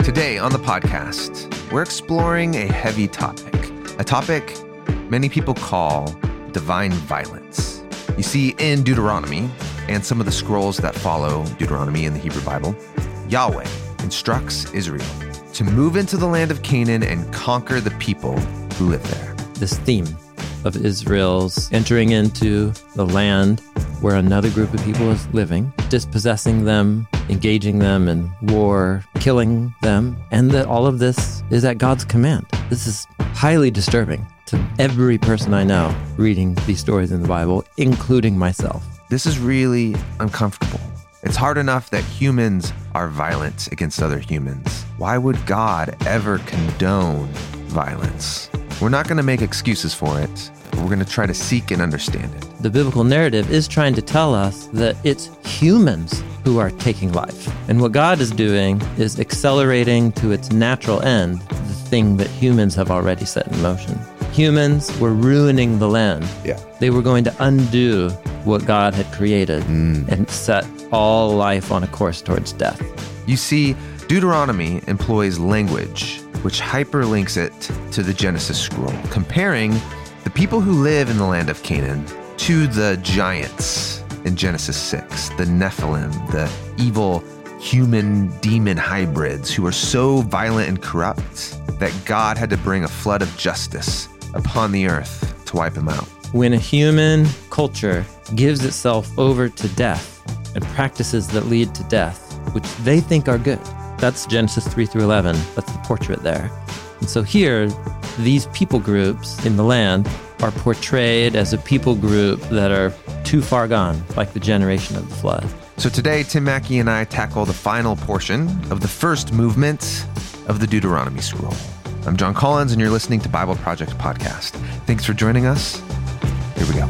Today on the podcast, we're exploring a heavy topic, a topic many people call divine violence. You see, in Deuteronomy and some of the scrolls that follow Deuteronomy in the Hebrew Bible, Yahweh instructs Israel to move into the land of Canaan and conquer the people who live there. This theme of Israel's entering into the land where another group of people is living, dispossessing them, engaging them in war, killing them, and that all of this is at God's command. This is highly disturbing to every person I know reading these stories in the Bible, including myself. This is really uncomfortable. It's hard enough that humans are violent against other humans. Why would God ever condone violence? We're not going to make excuses for it, but we're going to try to seek and understand it. The biblical narrative is trying to tell us that it's humans who are taking life. And what God is doing is accelerating to its natural end the thing that humans have already set in motion. Humans were ruining the land. Yeah. They were going to undo what God had created and set all life on a course towards death. You see, Deuteronomy employs language which hyperlinks it to the Genesis scroll, comparing the people who live in the land of Canaan to the giants in Genesis 6, the Nephilim, the evil human-demon hybrids who are so violent and corrupt that God had to bring a flood of justice upon the earth to wipe them out. When a human culture gives itself over to death and practices that lead to death, which they think are good, that's Genesis 3 through 11. That's the portrait there. And so here, these people groups in the land are portrayed as a people group that are too far gone, like the generation of the flood. So today, Tim Mackey and I tackle the final portion of the first movement of the Deuteronomy scroll. I'm John Collins, and you're listening to Bible Project Podcast. Thanks for joining us. Here we go.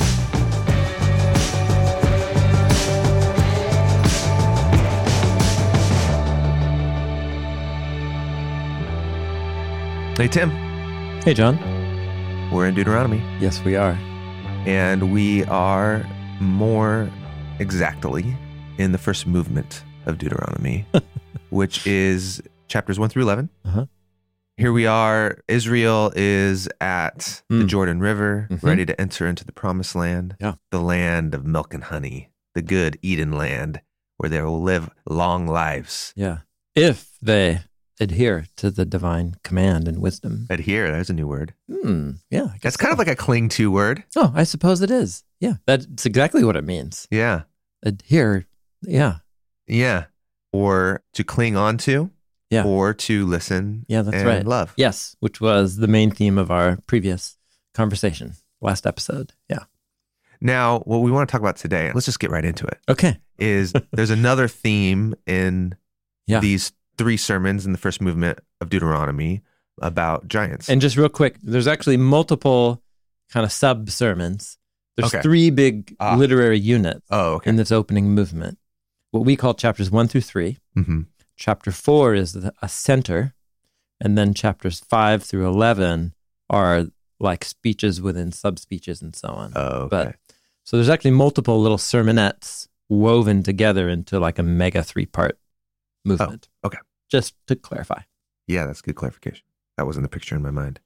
Hey, Tim. Hey, John. We're in Deuteronomy. Yes, we are. And we are more exactly in the first movement of Deuteronomy, which is chapters 1 through 11. Uh-huh. Here we are. Israel is at the Jordan River, ready to enter into the promised land, the land of milk and honey, the good Eden land where they will live long lives. Yeah. If they adhere to the divine command and wisdom. Adhere, there's a new word. Yeah. That's kind of like a cling to word. Oh, I suppose it is. Yeah. That's exactly what it means. Yeah. Adhere. Yeah. Yeah. Or to cling on to. Yeah. Or to listen and love. Yes, which was the main theme of our previous conversation, last episode. Yeah. Now, what we want to talk about today, let's just get right into it. Okay. Is there's another theme in these 3 sermons in the first movement of Deuteronomy about giants. And just real quick, there's actually multiple kind of sub-sermons. There's 3 big literary units in this opening movement. What we call chapters 1 through 3. Mm-hmm. Chapter 4 is a center, and then chapters 5 through 11 are like speeches within sub-speeches and so on. Oh, okay. So there's actually multiple little sermonettes woven together into like a mega 3-part movement. Oh, okay. Just to clarify. Yeah, that's good clarification. That wasn't the picture in my mind.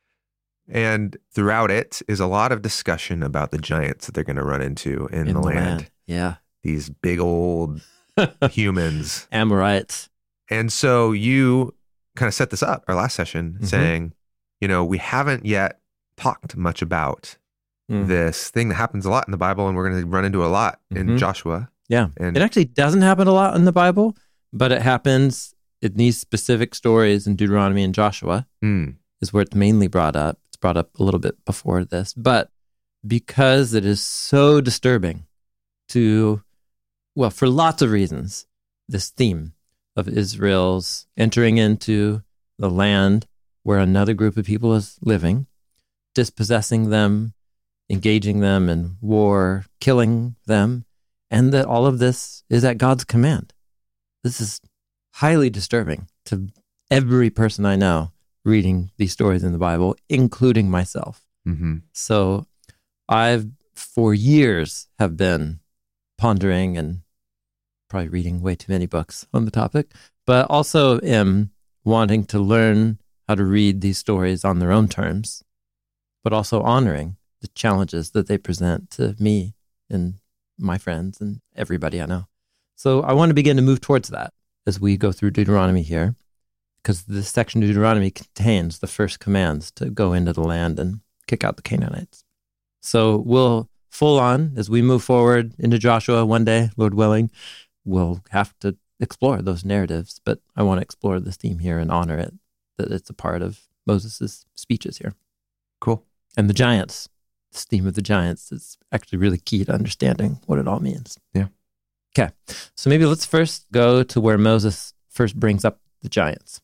And throughout it is a lot of discussion about the giants that they're going to run into in the land. Yeah. These big old humans. Amorites. And so you kind of set this up our last session saying, we haven't yet talked much about this thing that happens a lot in the Bible, and we're going to run into a lot in Joshua. Yeah. And it actually doesn't happen a lot in the Bible, but it happens in these specific stories in Deuteronomy and Joshua is where it's mainly brought up. It's brought up a little bit before this, but because it is so disturbing for lots of reasons, this theme of Israel's entering into the land where another group of people is living, dispossessing them, engaging them in war, killing them, and that all of this is at God's command. This is highly disturbing to every person I know reading these stories in the Bible, including myself. Mm-hmm. So I've, for years, have been pondering and probably reading way too many books on the topic, but also am wanting to learn how to read these stories on their own terms, but also honoring the challenges that they present to me and my friends and everybody I know. So I want to begin to move towards that as we go through Deuteronomy here, because this section of Deuteronomy contains the first commands to go into the land and kick out the Canaanites. So we'll full on, as we move forward into Joshua one day, Lord willing, we'll have to explore those narratives, but I want to explore this theme here and honor it, that it's a part of Moses' speeches here. Cool. And the giants, this theme of the giants is actually really key to understanding what it all means. Yeah. Okay, so maybe let's first go to where Moses first brings up the giants.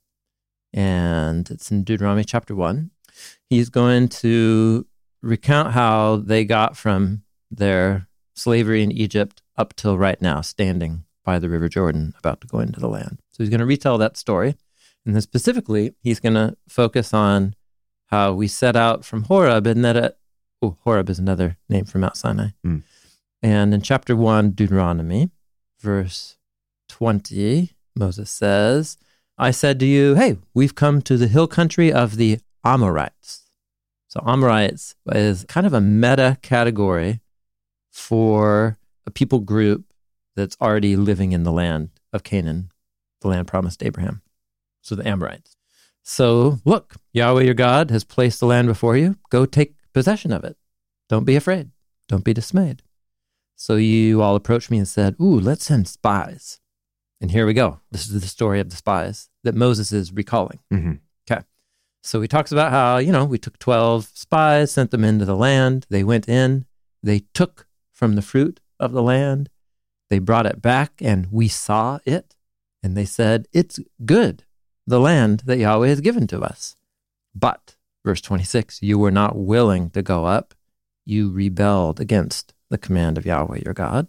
And it's in Deuteronomy chapter 1. He's going to recount how they got from their slavery in Egypt up till right now, standing by the River Jordan, about to go into the land. So he's going to retell that story. And then specifically, he's going to focus on how we set out from Horeb, and that Horeb is another name for Mount Sinai. Mm. And in chapter 1, Deuteronomy, verse 20, Moses says, I said to you, hey, we've come to the hill country of the Amorites. So Amorites is kind of a meta category for a people group that's already living in the land of Canaan, the land promised to Abraham. So the Amorites. So look, Yahweh your God has placed the land before you. Go take possession of it. Don't be afraid. Don't be dismayed. So you all approached me and said, ooh, let's send spies. And here we go. This is the story of the spies that Moses is recalling. Mm-hmm. Okay. So he talks about how, we took 12 spies, sent them into the land. They went in. They took from the fruit of the land. They brought it back, and we saw it. And they said, it's good, the land that Yahweh has given to us. But, verse 26, you were not willing to go up. You rebelled against the command of Yahweh your God.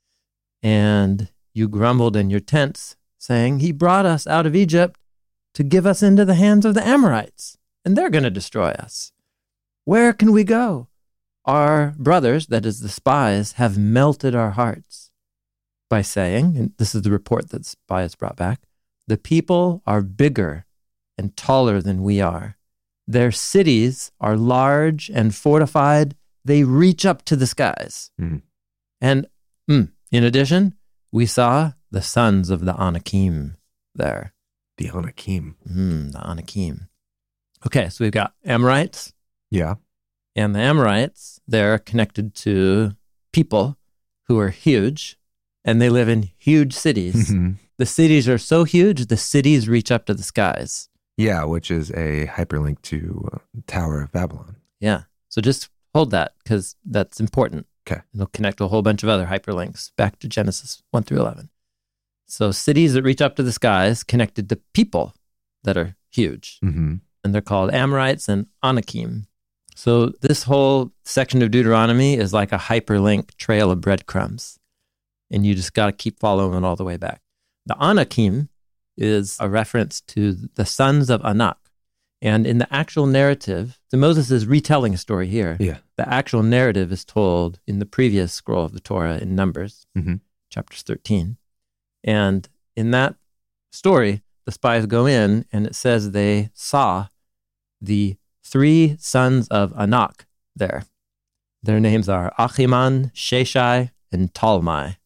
And you grumbled in your tents, saying, he brought us out of Egypt to give us into the hands of the Amorites, and they're going to destroy us. Where can we go? Our brothers, that is the spies, have melted our hearts by saying, and this is the report that spies brought back, the people are bigger and taller than we are. Their cities are large and fortified. They reach up to the skies. Mm. And in addition, we saw the sons of the Anakim there. The Anakim. The Anakim. Okay, so we've got Amorites. Yeah. And the Amorites, they're connected to people who are huge, and they live in huge cities. Mm-hmm. The cities are so huge, the cities reach up to the skies. Yeah, which is a hyperlink to Tower of Babylon. Yeah. So just hold that, because that's important. Okay. It'll connect to a whole bunch of other hyperlinks back to Genesis 1 through 11. So cities that reach up to the skies connected to people that are huge. Mm-hmm. And they're called Amorites and Anakim. So this whole section of Deuteronomy is like a hyperlink trail of breadcrumbs. And you just got to keep following it all the way back. The Anakim is a reference to the sons of Anak. And in the actual narrative, so Moses is retelling a story here. Yeah. The actual narrative is told in the previous scroll of the Torah in Numbers, chapters 13. And in that story, the spies go in, and it says they saw the 3 sons of Anak there. Their names are Achiman, Sheshai, and Talmai,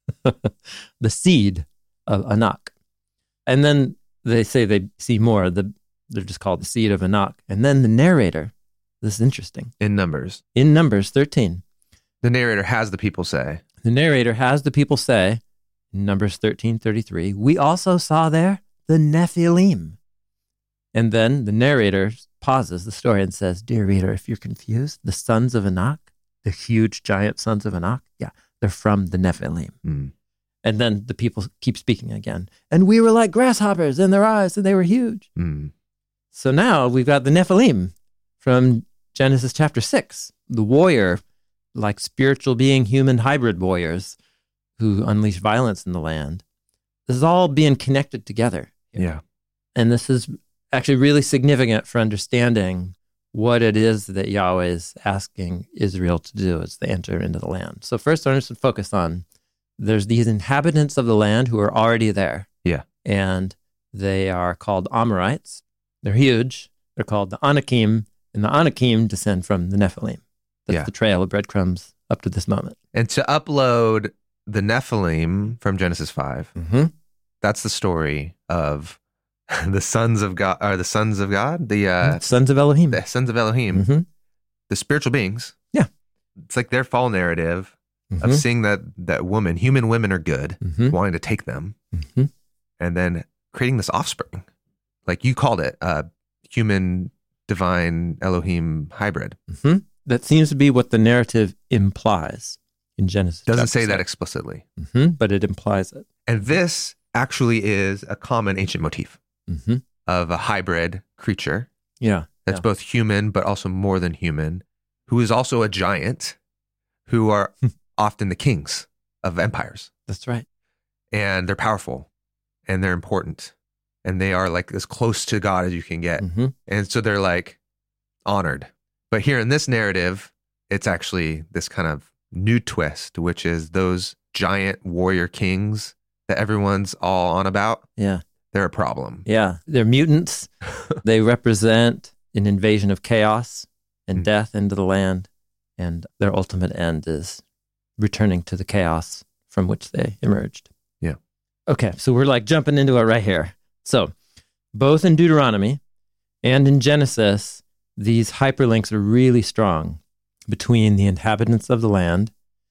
the seed of Anak. And then they say they see more. They're just called the seed of Anak. And then the narrator, this is interesting. In Numbers. In Numbers 13. The narrator has the people say. The narrator has the people say, in Numbers 13:33, we also saw there the Nephilim. And then the narrator pauses the story and says, dear reader, if you're confused, the sons of Anak, the huge giant sons of Anak, yeah, they're from the Nephilim. Mm. And then the people keep speaking again. And we were like grasshoppers in their eyes, and they were huge. Mm. So now we've got the Nephilim from Genesis chapter 6, the warrior, like spiritual being, human hybrid warriors who unleash violence in the land. This is all being connected together. Yeah. And this is actually really significant for understanding what it is that Yahweh is asking Israel to do as they enter into the land. So first, I'm just going to focus on, there's these inhabitants of the land who are already there. Yeah. And They are called Amorites. They're huge. They're called the Anakim, and the Anakim descend from the Nephilim. That's the trail of breadcrumbs up to this moment. And to upload the Nephilim from Genesis 5, that's the story of the sons of God, or the sons of God, the sons of Elohim. The sons of Elohim, the spiritual beings. Yeah. It's like their fall narrative of seeing that human women are good, wanting to take them, and then creating this offspring. Like you called it, human, divine, Elohim hybrid. That seems to be what the narrative implies in Genesis. Doesn't say that explicitly. But it implies it. And this actually is a common ancient motif of a hybrid creature. That's both human, but also more than human, who is also a giant, who are often the kings of empires. That's right. And they're powerful and they're important. And they are like as close to God as you can get. And so they're like honored. But here in this narrative, it's actually this kind of new twist, which is those giant warrior kings that everyone's all on about. Yeah. They're a problem. Yeah. They're mutants. They represent an invasion of chaos and death into the land. And their ultimate end is returning to the chaos from which they emerged. Yeah. Okay. So we're like jumping into it right here. So both in Deuteronomy and in Genesis, these hyperlinks are really strong between the inhabitants of the land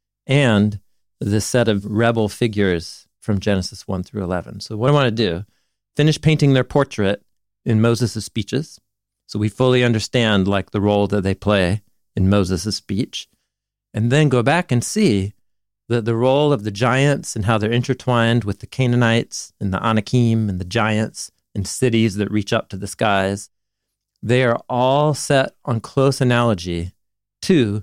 and the set of rebel figures from Genesis 1 through 11. So what I want to do, finish painting their portrait in Moses' speeches, so we fully understand like the role that they play in Moses' speech, and then go back and see the role of the giants and how they're intertwined with the Canaanites and the Anakim and the giants and cities that reach up to the skies. They are all set on close analogy to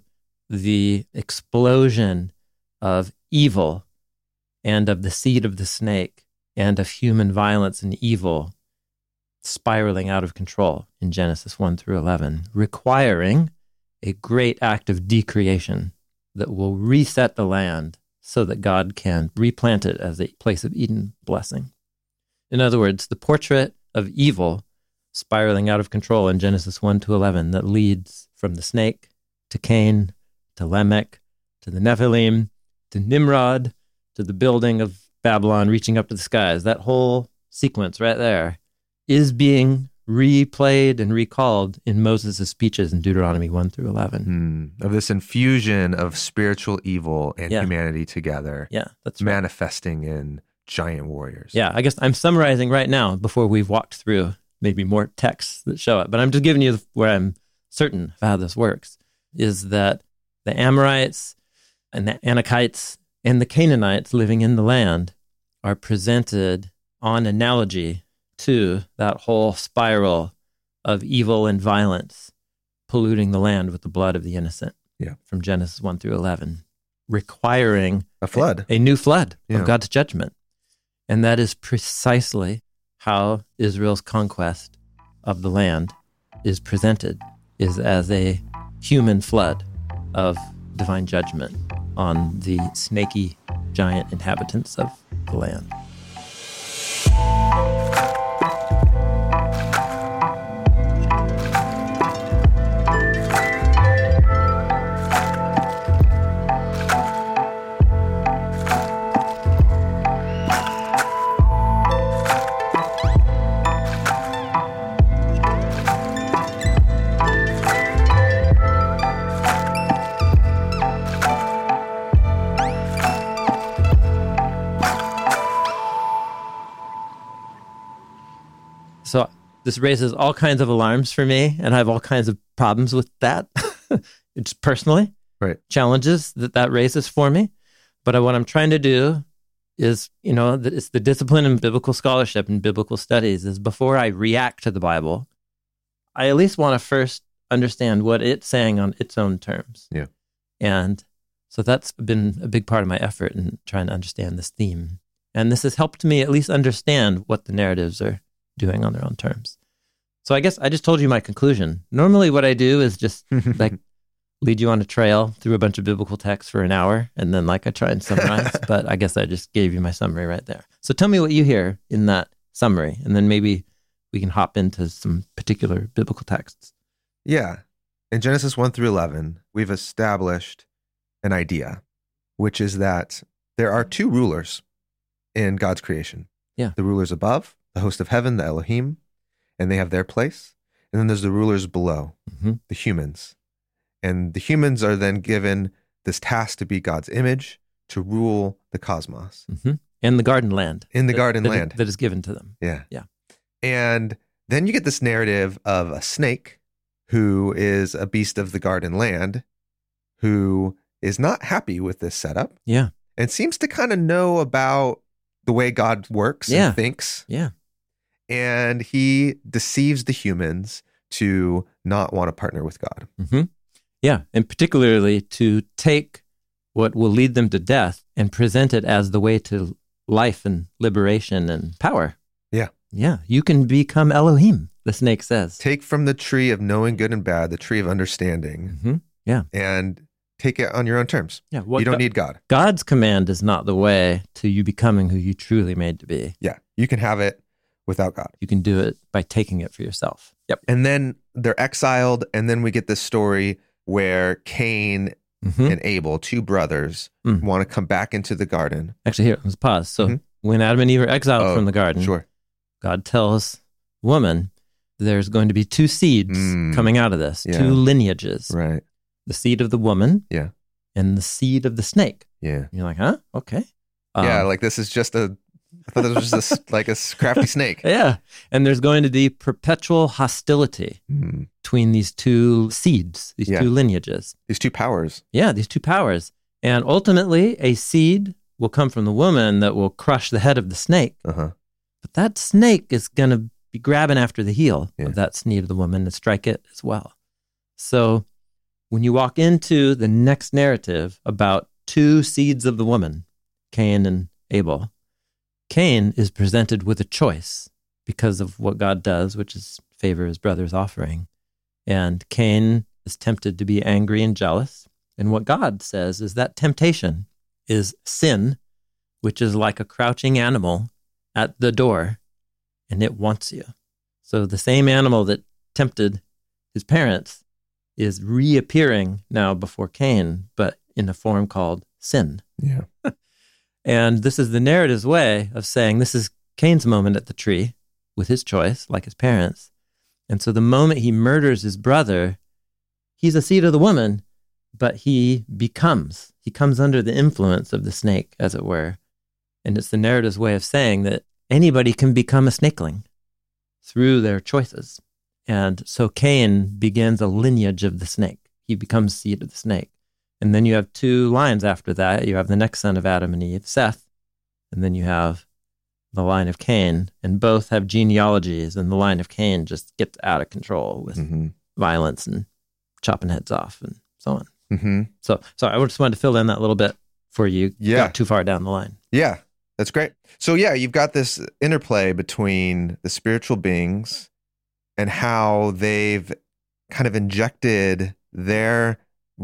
the explosion of evil and of the seed of the snake and of human violence and evil spiraling out of control in Genesis 1 through 11, requiring a great act of decreation that will reset the land so that God can replant it as a place of Eden blessing. In other words, the portrait of evil spiraling out of control in Genesis 1 to 11 that leads from the snake to Cain, to Lamech, to the Nephilim, to Nimrod, to the building of Babylon reaching up to the skies. That whole sequence right there is being replayed and recalled in Moses' speeches in Deuteronomy 1 through 11. Of this infusion of spiritual evil and humanity together. Yeah, that's right. Manifesting in giant warriors. Yeah, I guess I'm summarizing right now before we've walked through maybe more texts that show it, but I'm just giving you where I'm certain of how this works, is that the Amorites and the Anakites and the Canaanites living in the land are presented on analogy to that whole spiral of evil and violence polluting the land with the blood of the innocent from Genesis 1 through 11, requiring a flood, a new flood of God's judgment. And that is precisely how Israel's conquest of the land is presented, is as a human flood of divine judgment on the snaky giant inhabitants of the land. So this raises all kinds of alarms for me, and I have all kinds of problems with that. It's personally challenges that raises for me. But what I'm trying to do is, it's the discipline in biblical scholarship and biblical studies is before I react to the Bible, I at least want to first understand what it's saying on its own terms. Yeah. And so that's been a big part of my effort in trying to understand this theme. And this has helped me at least understand what the narratives are doing on their own terms. So I guess I just told you my conclusion. Normally what I do is just like lead you on a trail through a bunch of biblical texts for an hour, and then I try and summarize, but I guess I just gave you my summary right there. So tell me what you hear in that summary, and then maybe we can hop into some particular biblical texts. Yeah. In Genesis 1 through 11, we've established an idea, which is that there are two rulers in God's creation. Yeah. The rulers above, the host of heaven, the Elohim, and they have their place. And then there's the rulers below, the humans. And the humans are then given this task to be God's image, to rule the cosmos. And the garden land. In the garden land. That is given to them. Yeah. Yeah. And then you get this narrative of a snake who is a beast of the garden land, who is not happy with this setup. Yeah. And seems to kind of know about the way God works and thinks. Yeah. And he deceives the humans to not want to partner with God. Yeah. And particularly to take what will lead them to death and present it as the way to life and liberation and power. Yeah. Yeah. You can become Elohim, the snake says. Take from the tree of knowing good and bad, the tree of understanding. Yeah. And take it on your own terms. Yeah. You don't need God. God's command is not the way to you becoming who you truly made to be. Yeah. You can have it without God. You can do it by taking it for yourself. Yep. And then they're exiled. And then we get this story where Cain and Abel, two brothers, want to come back into the garden. Actually, here, let's pause. So when Adam and Eve are exiled from the garden, God tells woman there's going to be two seeds coming out of this, two lineages. Right. The seed of the woman and the seed of the snake. Yeah. And you're like, huh? Okay. Yeah, like this is just I thought this was just like a crafty snake. Yeah. And there's going to be perpetual hostility between these two seeds, these two lineages. These two powers. Yeah, these two powers. And ultimately, a seed will come from the woman that will crush the head of the snake. But that snake is going to be grabbing after the heel of that seed of the woman and strike it as well. So when you walk into the next narrative about two seeds of the woman, Cain and Abel, Cain is presented with a choice because of what God does, which is favor his brother's offering. And Cain is tempted to be angry and jealous. And what God says is that temptation is sin, which is like a crouching animal at the door, and it wants you. So the same animal that tempted his parents is reappearing now before Cain, but in a form called sin. Yeah. And this is the narrative's way of saying this is Cain's moment at the tree with his choice, like his parents. And so the moment he murders his brother, he's a seed of the woman, but he comes under the influence of the snake, as it were. And it's the narrative's way of saying that anybody can become a snakeling through their choices. And so Cain begins a lineage of the snake. He becomes seed of the snake. And then you have two lines after that. You have the next son of Adam and Eve, Seth, and then you have the line of Cain, and both have genealogies, and the line of Cain just gets out of control with violence and chopping heads off and so on. So I just wanted to fill in that little bit for you. Got too far down the line. Yeah, that's great. So yeah, you've got this interplay between the spiritual beings and how they've kind of injected their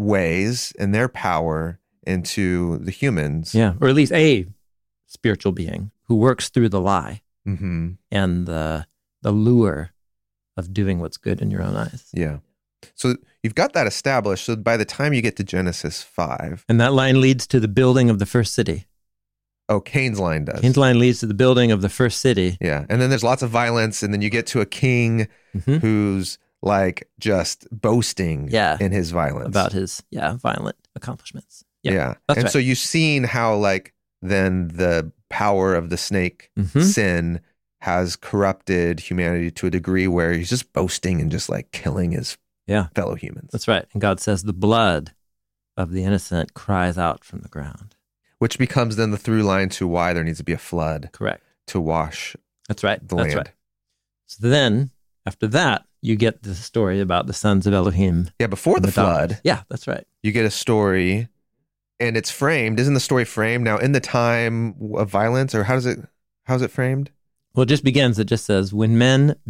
ways and their power into the humans. Yeah, or at least a spiritual being who works through the lie and the lure of doing what's good in your own eyes. Yeah. So you've got that established. So by the time you get to Genesis 5. And that line leads to the building of the first city. Oh, Cain's line does. Cain's line leads to the building of the first city. Yeah. And then there's lots of violence. And then you get to a king who's like just boasting in his violence. About his, violent accomplishments. Yeah. That's and right. so you've seen how like then the power of the snake, sin, has corrupted humanity to a degree where he's just boasting and just like killing his fellow humans. That's right. And God says the blood of the innocent cries out from the ground. Which becomes then the through line to why there needs to be a flood. Correct. To wash the land. That's right. So then, after that, you get the story about the sons of Elohim. Yeah, before the flood. Daughters. Yeah, that's right. You get a story, and it's framed. Isn't the story framed now in the time of violence, or how's it framed? Well, it just says, when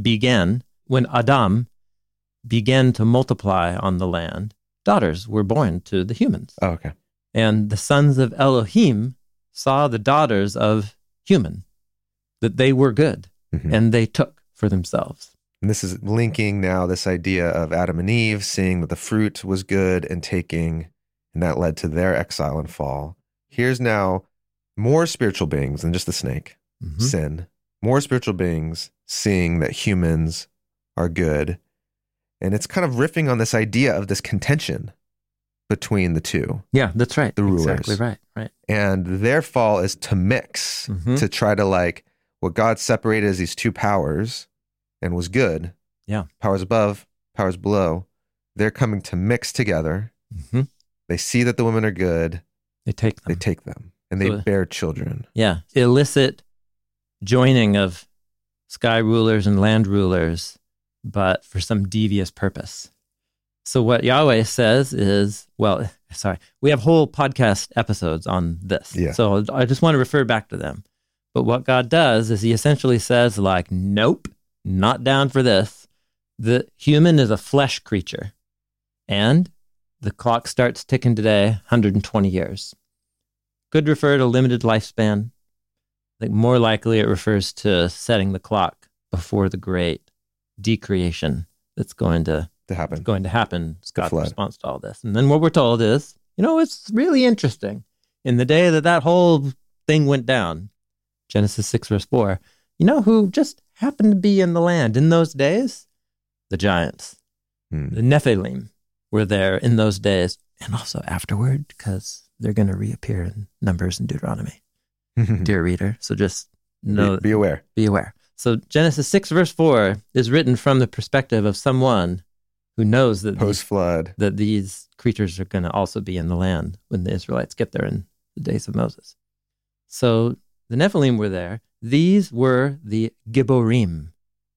Adam began to multiply on the land, daughters were born to the humans. Oh, okay. And the sons of Elohim saw the daughters of human, that they were good. Mhm. and they took for themselves. And this is linking now this idea of Adam and Eve seeing that the fruit was good and taking, and that led to their exile and fall. Here's now more spiritual beings than just the snake, Mhm. sin, more spiritual beings seeing that humans are good. And it's kind of riffing on this idea of this contention between the two. Yeah, that's right. The rulers. Exactly right. And their fall is to mix, Mhm. to try to like what God separated as these two powers and was good. Yeah. Powers above, powers below. They're coming to mix together. Mhm. They see that the women are good. They take them. They take them and they So- bear children. Yeah. Illicit joining of sky rulers and land rulers, but for some devious purpose. So what Yahweh says is, we have whole podcast episodes on this. Yeah. So I just want to refer back to them. But what God does is he essentially says like, nope, not down for this. The human is a flesh creature. And the clock starts ticking today, 120 years. Could refer to limited lifespan. I think more likely it refers to setting the clock before the great decreation that's going to happen. It's God's flood. response to all this. And then what we're told is, it's really interesting. In the day that whole thing went down, Genesis 6, verse 4, who just happened to be in the land in those days? The giants. The Nephilim were there in those days and also afterward, because they're going to reappear in Numbers and Deuteronomy, dear reader. So just know, Be aware. Be aware. So Genesis 6, verse 4 is written from the perspective of someone who knows that Post-flood. that these creatures are going to also be in the land when the Israelites get there in the days of Moses. So the Nephilim were there. These were the Gibborim,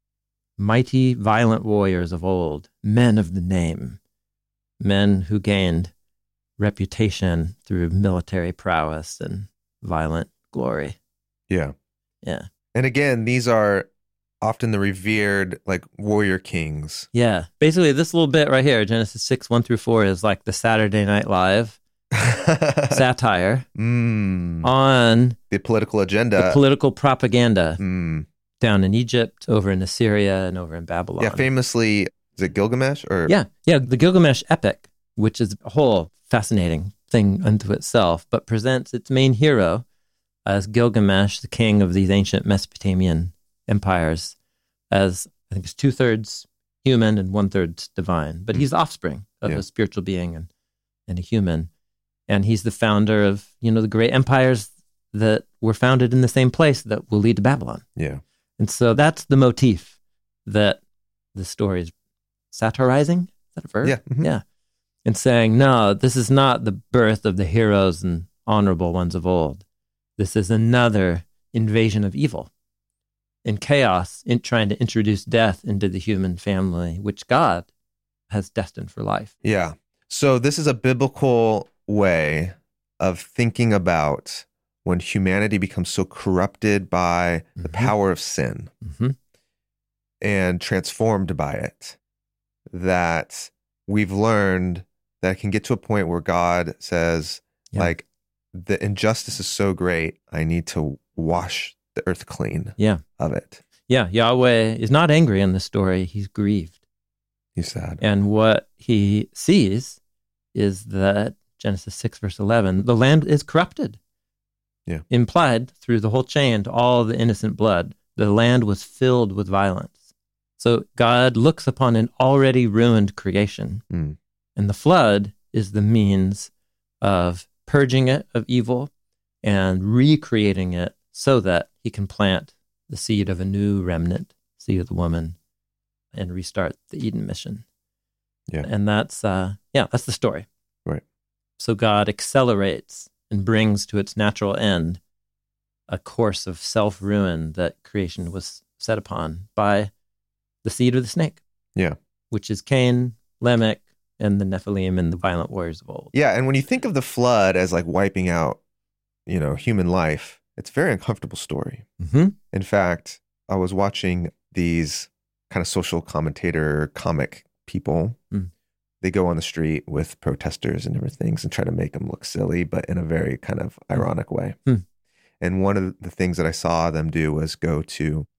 mighty, violent warriors of old, men of the name, men who gained reputation through military prowess and violent glory. Yeah. Yeah. And again, these are often the revered like warrior kings. Yeah. Basically, this little bit right here, Genesis 6, 1 through 4, is like the Saturday Night Live satire on the political agenda. the political propaganda Mm. down in Egypt, over in Assyria, and over in Babylon. Yeah, famously, is it Gilgamesh? Or Yeah, the Gilgamesh epic, which is a whole fascinating thing unto itself, but presents its main hero as Gilgamesh, the king of these ancient Mesopotamian empires, as I think it's 2/3 human and 1/3 divine. But he's the offspring of a spiritual being and a human. And he's the founder of, the great empires that were founded in the same place that will lead to Babylon. Yeah. And so that's the motif that the story is satirizing. Is that a verb? Yeah. Mhm. Yeah. And saying, no, this is not the birth of the heroes and honorable ones of old. This is another invasion of evil and chaos in trying to introduce death into the human family, which God has destined for life. Yeah. So this is a biblical way of thinking about when humanity becomes so corrupted by the power of sin and transformed by it, that we've learned that it can get to a point where God says, like, the injustice is so great, I need to wash the earth clean of it. Yeah, Yahweh is not angry in this story. He's grieved. He's sad. And what he sees is that Genesis 6, verse 11, the land is corrupted. Yeah. Implied through the whole chain to all the innocent blood. The land was filled with violence. So God looks upon an already ruined creation. And the flood is the means of purging it of evil and recreating it so that he can plant the seed of a new remnant, seed of the woman, and restart the Eden mission. Yeah. And that's the story. Right. So God accelerates and brings to its natural end a course of self-ruin that creation was set upon by the seed of the snake. Yeah. Which is Cain, Lamech, and the Nephilim and the violent warriors of old. Yeah, and when you think of the flood as like wiping out, human life, it's a very uncomfortable story. In fact, I was watching these kind of social commentator comic people. They go on the street with protesters and different things and try to make them look silly, but in a very kind of ironic way. And one of the things that I saw them do was go to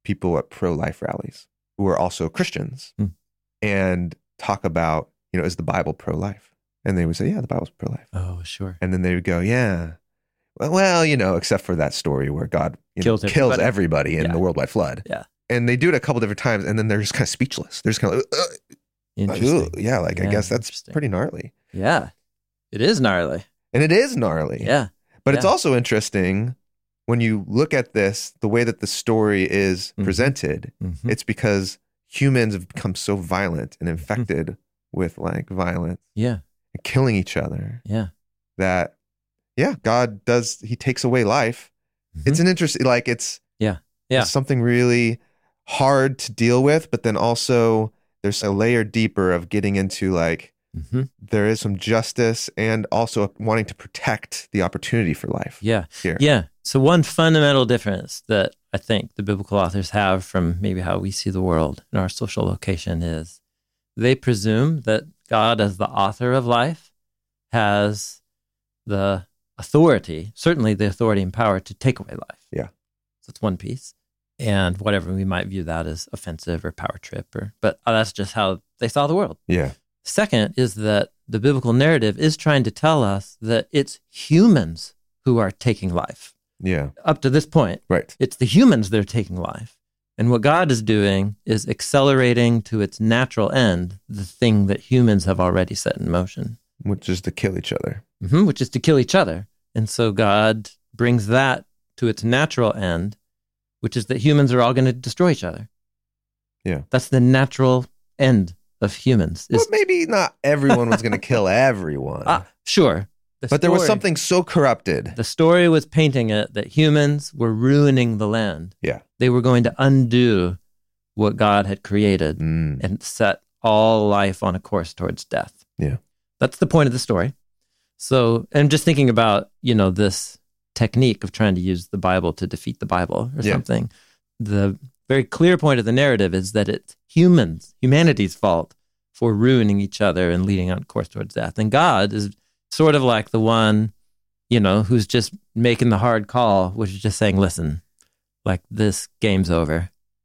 people at pro-life rallies who are also Christians and talk about, is the Bible pro-life? And they would say, yeah, the Bible's pro-life. Oh, sure. And then they would go, yeah, well, except for that story where God kills everybody in the worldwide flood. Yeah. And they do it a couple different times, and then they're just kind of speechless. They're just kind of interesting. I guess that's pretty gnarly. Yeah, it is gnarly. And it is gnarly. Yeah. But it's also interesting when you look at this, the way that the story is presented, it's because humans have become so violent and infected with like violence. Yeah. And killing each other. Yeah. That, God he takes away life. It's an interesting, it's something really hard to deal with, but then also there's a layer deeper of getting into there is some justice and also wanting to protect the opportunity for life. Yeah. Here. Yeah. So one fundamental difference that I think the biblical authors have from maybe how we see the world in our social location is they presume that God, as the author of life, has the authority, certainly the authority and power to take away life. Yeah. So it's one piece. And whatever, we might view that as offensive or power trip, but that's just how they saw the world. Yeah. Second is that the biblical narrative is trying to tell us that it's humans who are taking life. Yeah. Up to this point, right. It's the humans that are taking life. And what God is doing is accelerating to its natural end the thing that humans have already set in motion. Which is to kill each other. Which is to kill each other. And so God brings that to its natural end, which is that humans are all going to destroy each other. Yeah. That's the natural end of humans. Well, maybe not everyone was going to kill everyone. Sure. But there was something so corrupted. The story was painting it that humans were ruining the land. Yeah. They were going to undo what God had created and set all life on a course towards death. Yeah. That's the point of the story. So, and just thinking about, this technique of trying to use the Bible to defeat the Bible or something. The very clear point of the narrative is that it's humanity's fault for ruining each other and leading on course towards death. And God is sort of like the one, who's just making the hard call, which is just saying, listen, this game's over.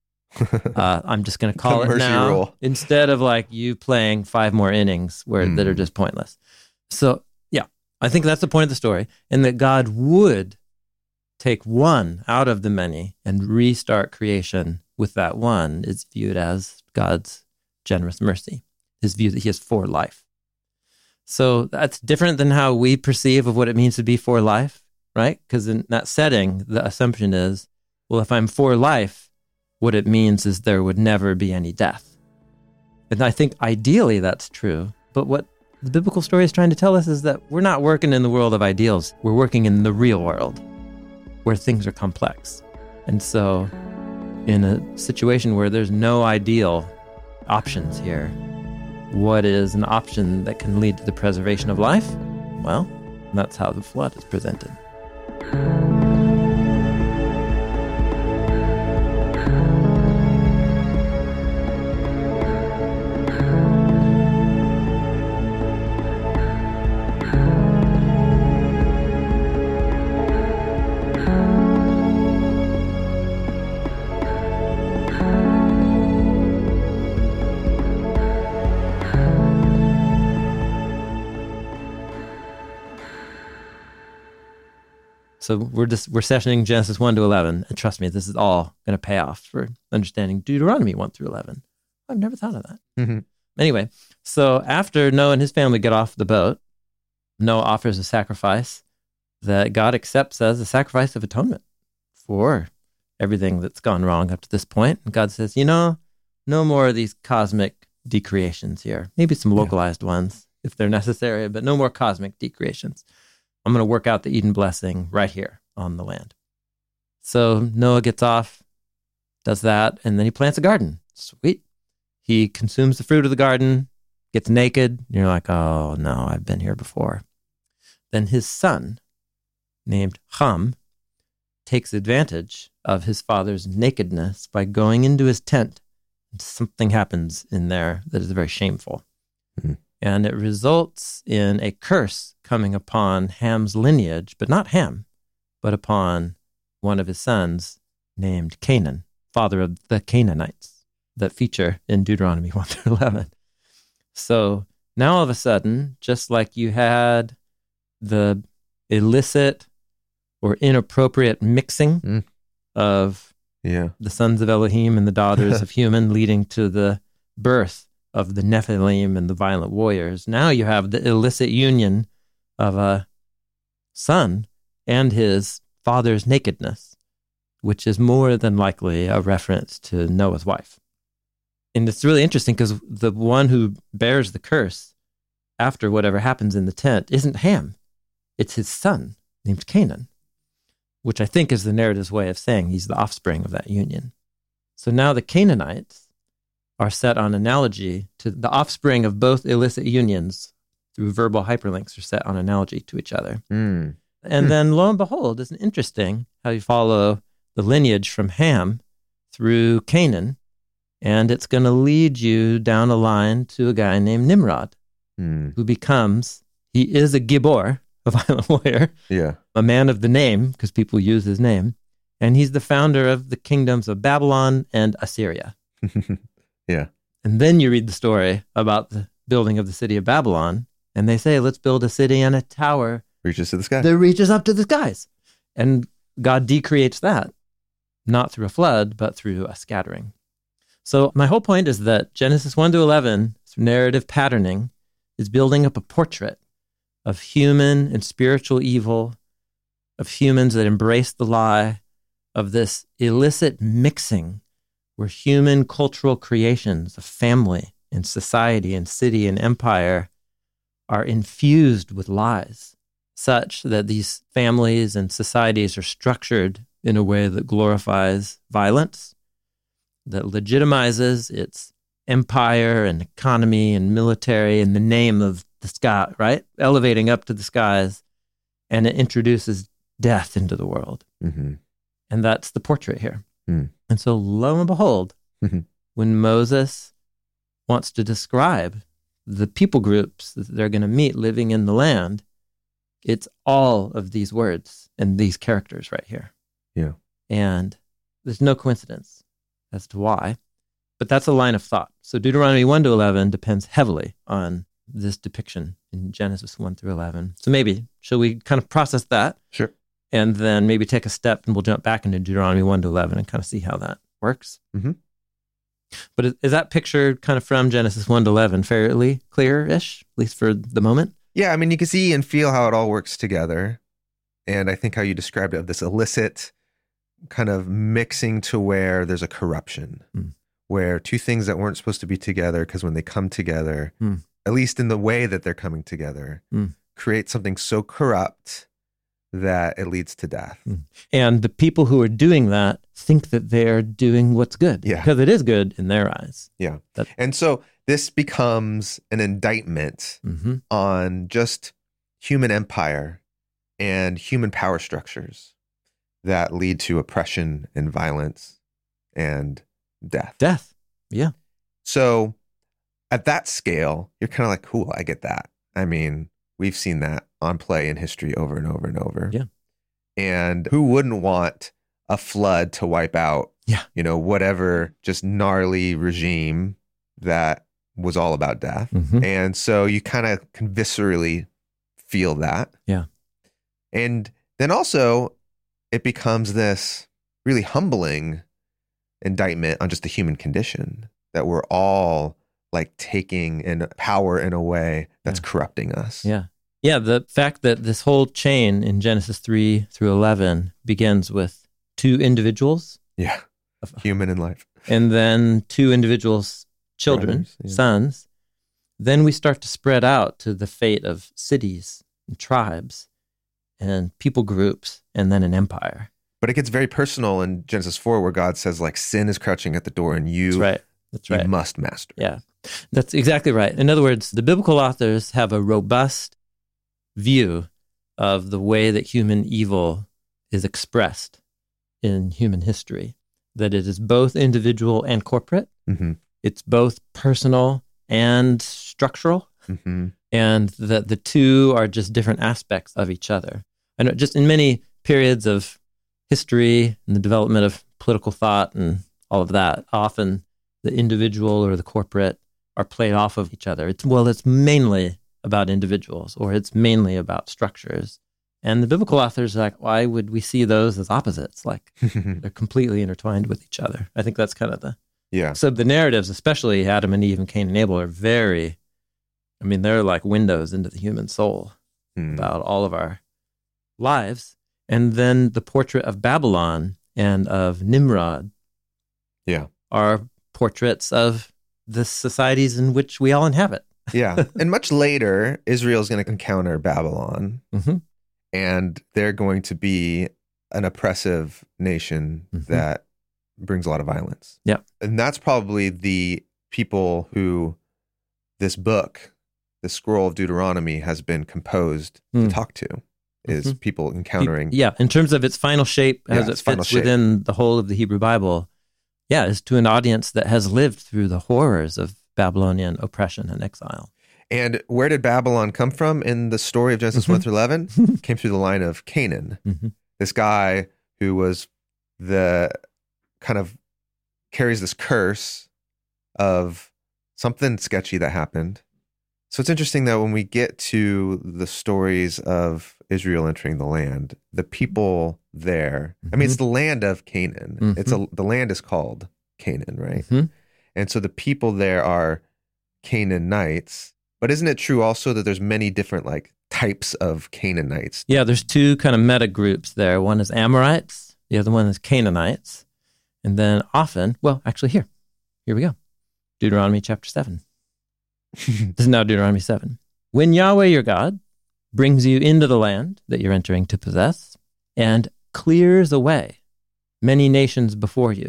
I'm just going to call it now rule. Instead of you playing 5 more innings that are just pointless. So, I think that's the point of the story, and that God would take one out of the many and restart creation with that one is viewed as God's generous mercy, his view that he is for life. So that's different than how we perceive of what it means to be for life, right? Because in that setting, the assumption is, well, if I'm for life, what it means is there would never be any death. And I think ideally that's true, but what the biblical story is trying to tell us is that we're not working in the world of ideals. We're working in the real world where things are complex. And so in a situation where there's no ideal options here, what is an option that can lead to the preservation of life? Well, that's how the flood is presented. So we're sessioning Genesis 1 to 11, and trust me, this is all going to pay off for understanding Deuteronomy 1 through 11. I've never thought of that. Anyway, so after Noah and his family get off the boat, Noah offers a sacrifice that God accepts as a sacrifice of atonement for everything that's gone wrong up to this point. And God says, no more of these cosmic decreations here. Maybe some localized ones if they're necessary, but no more cosmic decreations. I'm going to work out the Eden blessing right here on the land. So Noah gets off, does that, and then he plants a garden. Sweet. He consumes the fruit of the garden, gets naked. You're like, oh, no, I've been here before. Then his son, named Ham, takes advantage of his father's nakedness by going into his tent. And something happens in there that is very shameful. And it results in a curse coming upon Ham's lineage, but not Ham, but upon one of his sons named Canaan father of the Canaanites that feature in Deuteronomy 1 through 11. So now all of a sudden, just like you had the illicit or inappropriate mixing of the sons of Elohim and the daughters of human leading to the birth of the Nephilim and the violent warriors, now you have the illicit union of a son and his father's nakedness, which is more than likely a reference to Noah's wife. And it's really interesting because the one who bears the curse after whatever happens in the tent isn't Ham. It's his son named Canaan, which I think is the narrative's way of saying he's the offspring of that union. So now the Canaanites are set on analogy to the offspring of both illicit unions through verbal hyperlinks are set on analogy to each other. And then lo and behold, isn't it interesting how you follow the lineage from Ham through Canaan, and it's going to lead you down a line to a guy named Nimrod, who becomes, he is a Gibor, a violent warrior, a man of the name, because people use his name, and he's the founder of the kingdoms of Babylon and Assyria. And then you read the story about the building of the city of Babylon, and they say, let's build a city and a tower reaches to the sky. That reaches up to the skies. And God decreates that, not through a flood, but through a scattering. So my whole point is that Genesis 1 to 11, narrative patterning, is building up a portrait of human and spiritual evil, of humans that embrace the lie, of this illicit mixing where human cultural creations of family and society and city and empire are infused with lies, such that these families and societies are structured in a way that glorifies violence, that legitimizes its empire and economy and military in the name of the sky, right? Elevating up to the skies, and it introduces death into the world. And that's the portrait here. And so lo and behold, when Moses wants to describe the people groups that they're going to meet living in the land, it's all of these words and these characters right here. And there's no coincidence as to why, but that's a line of thought. So Deuteronomy 1 to 11 depends heavily on this depiction in Genesis 1 through 11. So maybe, shall we kind of process that? Sure. And then maybe take a step and we'll jump back into Deuteronomy 1 to 11 and kind of see how that works. But is that picture kind of from Genesis 1 to 11 fairly clear-ish, at least for the moment? Yeah, I mean, you can see and feel how it all works together. And I think how you described it, of this illicit kind of mixing to where there's a corruption, where two things that weren't supposed to be together, because when they come together, at least in the way that they're coming together, create something so corrupt that it leads to death. And the people who are doing that think that they're doing what's good, because it is good in their eyes. And so this becomes an indictment on just human empire and human power structures that lead to oppression and violence and death. So at that scale, you're kind of like, cool, I get that. I mean, we've seen that on play in history over and over and over. And who wouldn't want a flood to wipe out, whatever just gnarly regime that was all about death. And so you kind of can viscerally feel that. And then also it becomes this really humbling indictment on just the human condition, that we're all like taking in power in a way that's corrupting us. The fact that this whole chain in Genesis 3 through 11 begins with two individuals. Human in life. And then two individuals, children, sons. Then we start to spread out to the fate of cities and tribes and people groups, and then an empire. But it gets very personal in Genesis 4, where God says, like, sin is crouching at the door and you, That's right. Must master. That's exactly right. In other words, the biblical authors have a robust view of the way that human evil is expressed in human history, that it is both individual and corporate. It's both personal and structural, and that the two are just different aspects of each other. And just in many periods of history and the development of political thought and all of that. Often the individual or the corporate are played off of each other. It's mainly about individuals, or it's mainly about structures. And the biblical authors are like, why would we see those as opposites? Like they're completely intertwined with each other. I think that's kind of so the narratives, especially Adam and Eve and Cain and Abel, are they're like windows into the human soul about all of our lives. And then the portrait of Babylon and of Nimrod are portraits of the societies in which we all inhabit. And much later, Israel's going to encounter Babylon, and they're going to be an oppressive nation that brings a lot of violence. And that's probably the people who this book, the scroll of Deuteronomy, has been composed to talk to, is people encountering. In terms of its final shape, as it fits within the whole of the Hebrew Bible, is to an audience that has lived through the horrors of Babylonian oppression and exile. And where did Babylon come from in the story of Genesis 1 through 11? Came through the line of Canaan. This guy who was the kind of carries this curse of something sketchy that happened. So it's interesting that when we get to the stories of Israel entering the land, the people there, it's the land of Canaan. The land is called Canaan, right? And so the people there are Canaanites. But isn't it true also that there's many different types of Canaanites? Yeah, there's two kind of meta groups there. One is Amorites, the other one is Canaanites. And then often, here we go. Deuteronomy chapter 7. This is now Deuteronomy 7. When Yahweh your God brings you into the land that you're entering to possess and clears away many nations before you.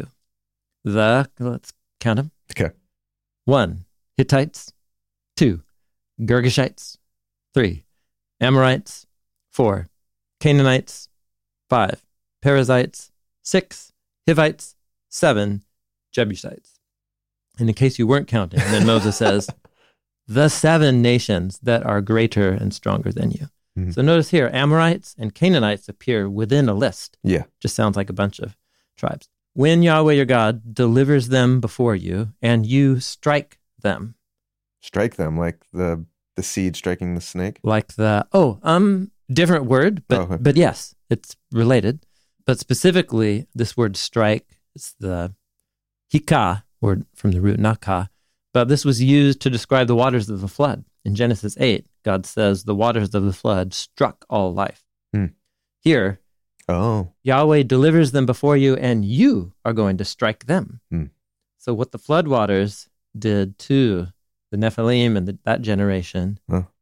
Let's count them. Okay. 1, Hittites. 2, Girgashites. 3, Amorites. 4, Canaanites. 5, Perizzites. 6, Hivites. 7, Jebusites. And in case you weren't counting, then Moses says, the 7 nations that are greater and stronger than you. So notice here, Amorites and Canaanites appear within a list. Just sounds like a bunch of tribes. When Yahweh your God delivers them before you, and you strike them. Strike them, like the seed striking the snake? Like different word, but yes, it's related. But specifically, this word strike, it's the hika, word from the root nakah. But this was used to describe the waters of the flood. In Genesis 8, God says the waters of the flood struck all life. Here, Yahweh delivers them before you, and you are going to strike them. So what the flood waters did to the Nephilim and that generation,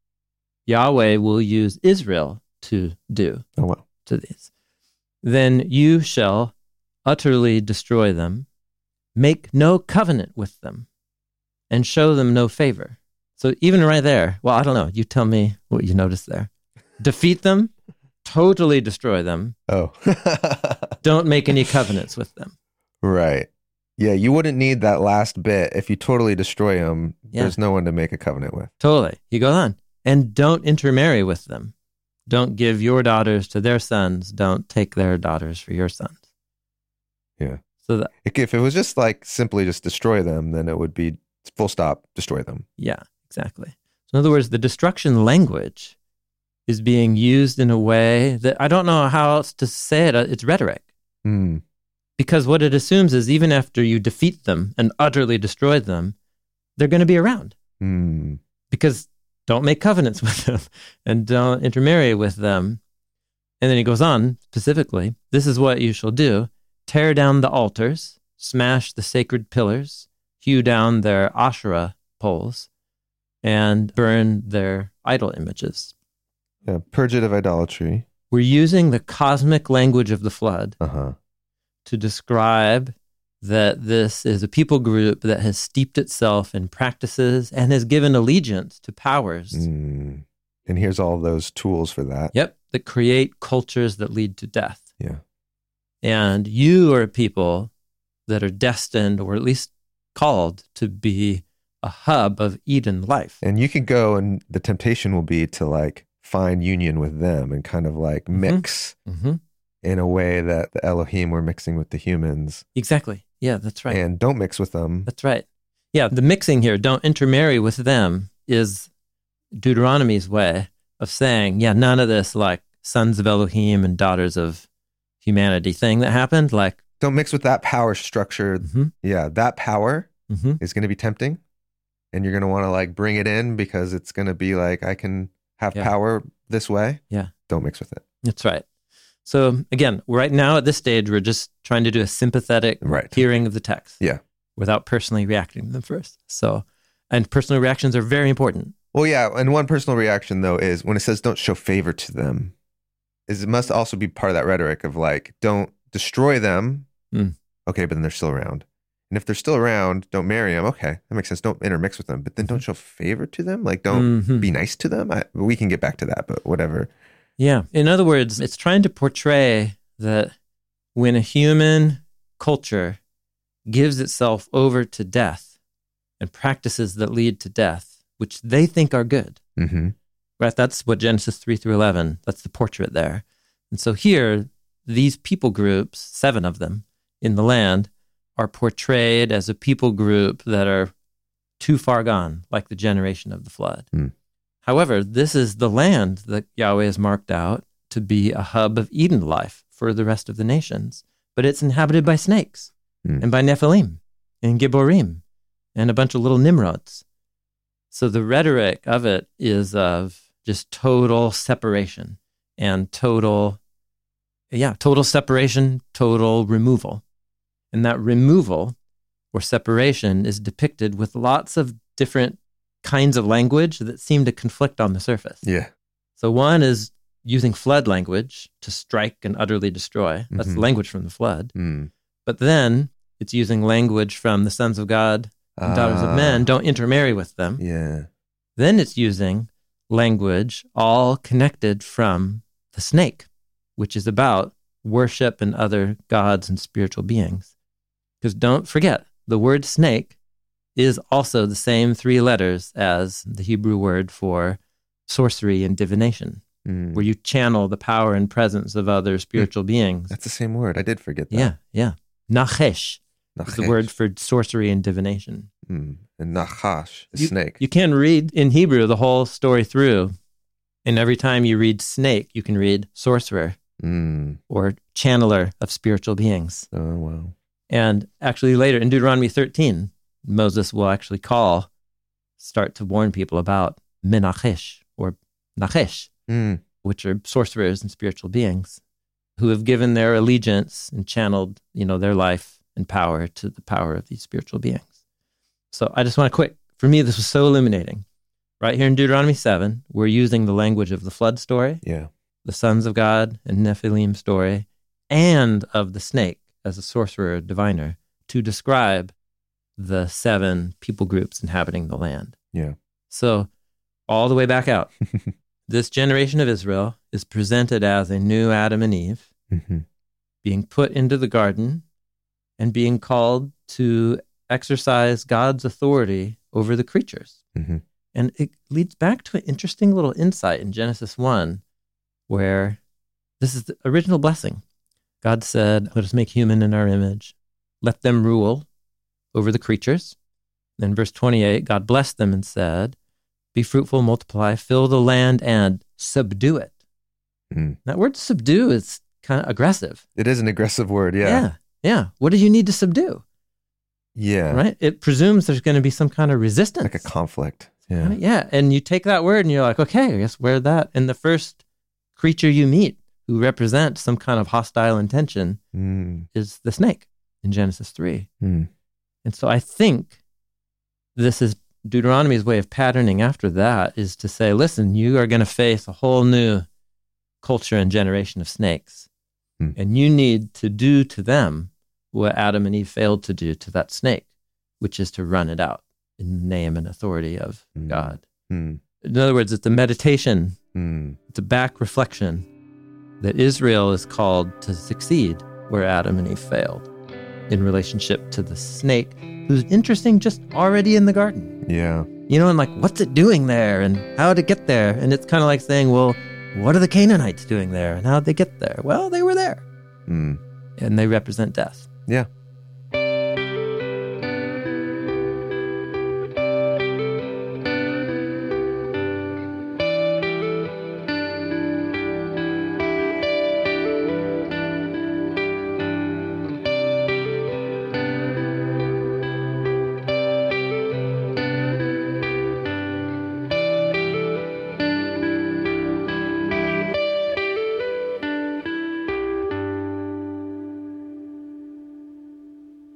Yahweh will use Israel to do to these. Then you shall utterly destroy them, make no covenant with them, and show them no favor. So even right there, I don't know. You tell me what you noticed there. Defeat them, totally destroy them. Don't make any covenants with them. Right. Yeah, you wouldn't need that last bit. If you totally destroy them, there's no one to make a covenant with. Totally. He goes on. And don't intermarry with them. Don't give your daughters to their sons. Don't take their daughters for your sons. Yeah. So that, if it was just simply just destroy them, then it would be full stop, destroy them. Yeah, exactly. So in other words, the destruction language is being used in a way that I don't know how else to say it. It's rhetoric. Because what it assumes is even after you defeat them and utterly destroy them, they're going to be around. Because don't make covenants with them and don't intermarry with them. And then he goes on specifically, this is what you shall do. Tear down the altars, smash the sacred pillars, hew down their Asherah poles, and burn their idol images. Yeah, purge it of idolatry. We're using the cosmic language of the flood to describe that this is a people group that has steeped itself in practices and has given allegiance to powers. And here's all those tools for that. Yep, that create cultures that lead to death. Yeah. And you are people that are destined, or at least called, to be a hub of Eden life. And you can go, and the temptation will be to find union with them and kind of mix in a way that the Elohim were mixing with the humans. Exactly. Yeah, that's right. And don't mix with them. That's right. Yeah, the mixing here, don't intermarry with them, is Deuteronomy's way of saying, yeah, none of this like sons of Elohim and daughters of humanity thing that happened. Like, Don't mix with that power structure. Yeah, that power is going to be tempting. And you're going to want to like bring it in because it's going to be like, I can have power this way. Yeah. Don't mix with it. That's right. So again, right now at this stage, we're just trying to do a sympathetic hearing of the text. Yeah. Without personally reacting to them first. So, and personal reactions are very important. Well, yeah. And one personal reaction though is when it says don't show favor to them, is it must also be part of that rhetoric of like, don't destroy them. Okay, but then they're still around. And if they're still around, don't marry them. Okay, that makes sense. Don't intermix with them. But then don't show favor to them. Like, don't be nice to them. We can get back to that, but whatever. Yeah. In other words, it's trying to portray that when a human culture gives itself over to death and practices that lead to death, which they think are good, right? That's what Genesis 3 through 11, that's the portrait there. And so here, these people groups, 7 of them in the land, are portrayed as a people group that are too far gone, like the generation of the flood. However, this is the land that Yahweh has marked out to be a hub of Eden life for the rest of the nations. But it's inhabited by snakes and by Nephilim and Gibborim and a bunch of little Nimrods. So the rhetoric of it is of just total separation and total separation, total removal. And that removal or separation is depicted with lots of different kinds of language that seem to conflict on the surface. Yeah. So one is using flood language to strike and utterly destroy. That's the language from the flood. But then it's using language from the sons of God and daughters of men. Don't intermarry with them. Yeah. Then it's using language all connected from the snake, which is about worship and other gods and spiritual beings. Because don't forget, the word snake is also the same 3 letters as the Hebrew word for sorcery and divination, where you channel the power and presence of other spiritual beings. That's the same word. I did forget that. Yeah, yeah. Nachesh is the word for sorcery and divination. And Nachash, the snake. You can read in Hebrew the whole story through, and every time you read snake, you can read sorcerer or channeler of spiritual beings. Oh, wow. And actually later in Deuteronomy 13, Moses will actually start to warn people about Menachesh or Nachesh, which are sorcerers and spiritual beings who have given their allegiance and channeled, their life and power to the power of these spiritual beings. So I just want to for me, this was so illuminating. Right here in Deuteronomy 7, we're using the language of the flood story, the sons of God and Nephilim story, and of the snake as a sorcerer, diviner, to describe the 7 people groups inhabiting the land. Yeah. So all the way back out, this generation of Israel is presented as a new Adam and Eve, being put into the garden and being called to exercise God's authority over the creatures. And it leads back to an interesting little insight in Genesis 1, where this is the original blessing. God said, let us make human in our image. Let them rule over the creatures. Then verse 28, God blessed them and said, be fruitful, multiply, fill the land, and subdue it. That word subdue is kind of aggressive. It is an aggressive word, yeah. Yeah. What do you need to subdue? Yeah. Right? It presumes there's going to be some kind of resistance. Like a conflict. Yeah. Yeah. And you take that word and you're like, okay, I guess where that. And the first creature you meet who represents some kind of hostile intention is the snake in Genesis 3. And so I think this is Deuteronomy's way of patterning after that is to say, listen, you are going to face a whole new culture and generation of snakes. And you need to do to them what Adam and Eve failed to do to that snake, which is to run it out in the name and authority of God. In other words, it's a meditation. It's a back reflection that Israel is called to succeed where Adam and Eve failed in relationship to the snake, who's interesting just already in the garden. Yeah. And like, what's it doing there and how did it get there? And it's kind of like saying, well, what are the Canaanites doing there and how did they get there? Well, they were there. And they represent death. Yeah.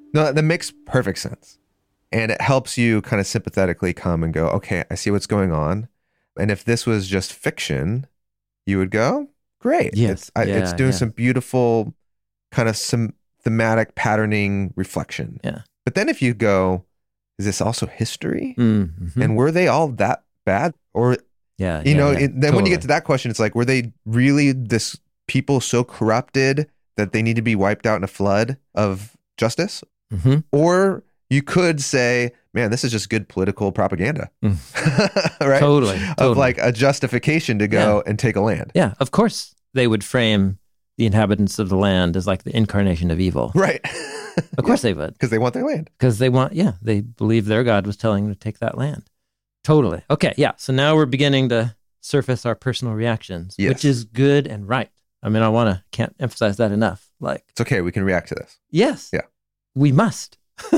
No, that makes perfect sense. And it helps you kind of sympathetically come and go, okay, I see what's going on. And if this was just fiction, you would go, great. Yes. It's doing some beautiful kind of some thematic patterning reflection. Yeah. But then if you go, is this also history? Mm-hmm. And were they all that bad? Or, then totally. when you get to that question, it's like, were they really this people so corrupted that they need to be wiped out in a flood of justice? Mm-hmm. Or you could say, man, this is just good political propaganda, right? Totally. Of like a justification to go and take a land. Yeah, of course they would frame the inhabitants of the land as like the incarnation of evil. Right. Of course they would. Because they want their land. Because they believe their God was telling them to take that land. Totally. Okay, yeah. So now we're beginning to surface our personal reactions, which is good and right. I mean, can't emphasize that enough. Like, it's okay. We can react to this. Yes. Yeah. We must.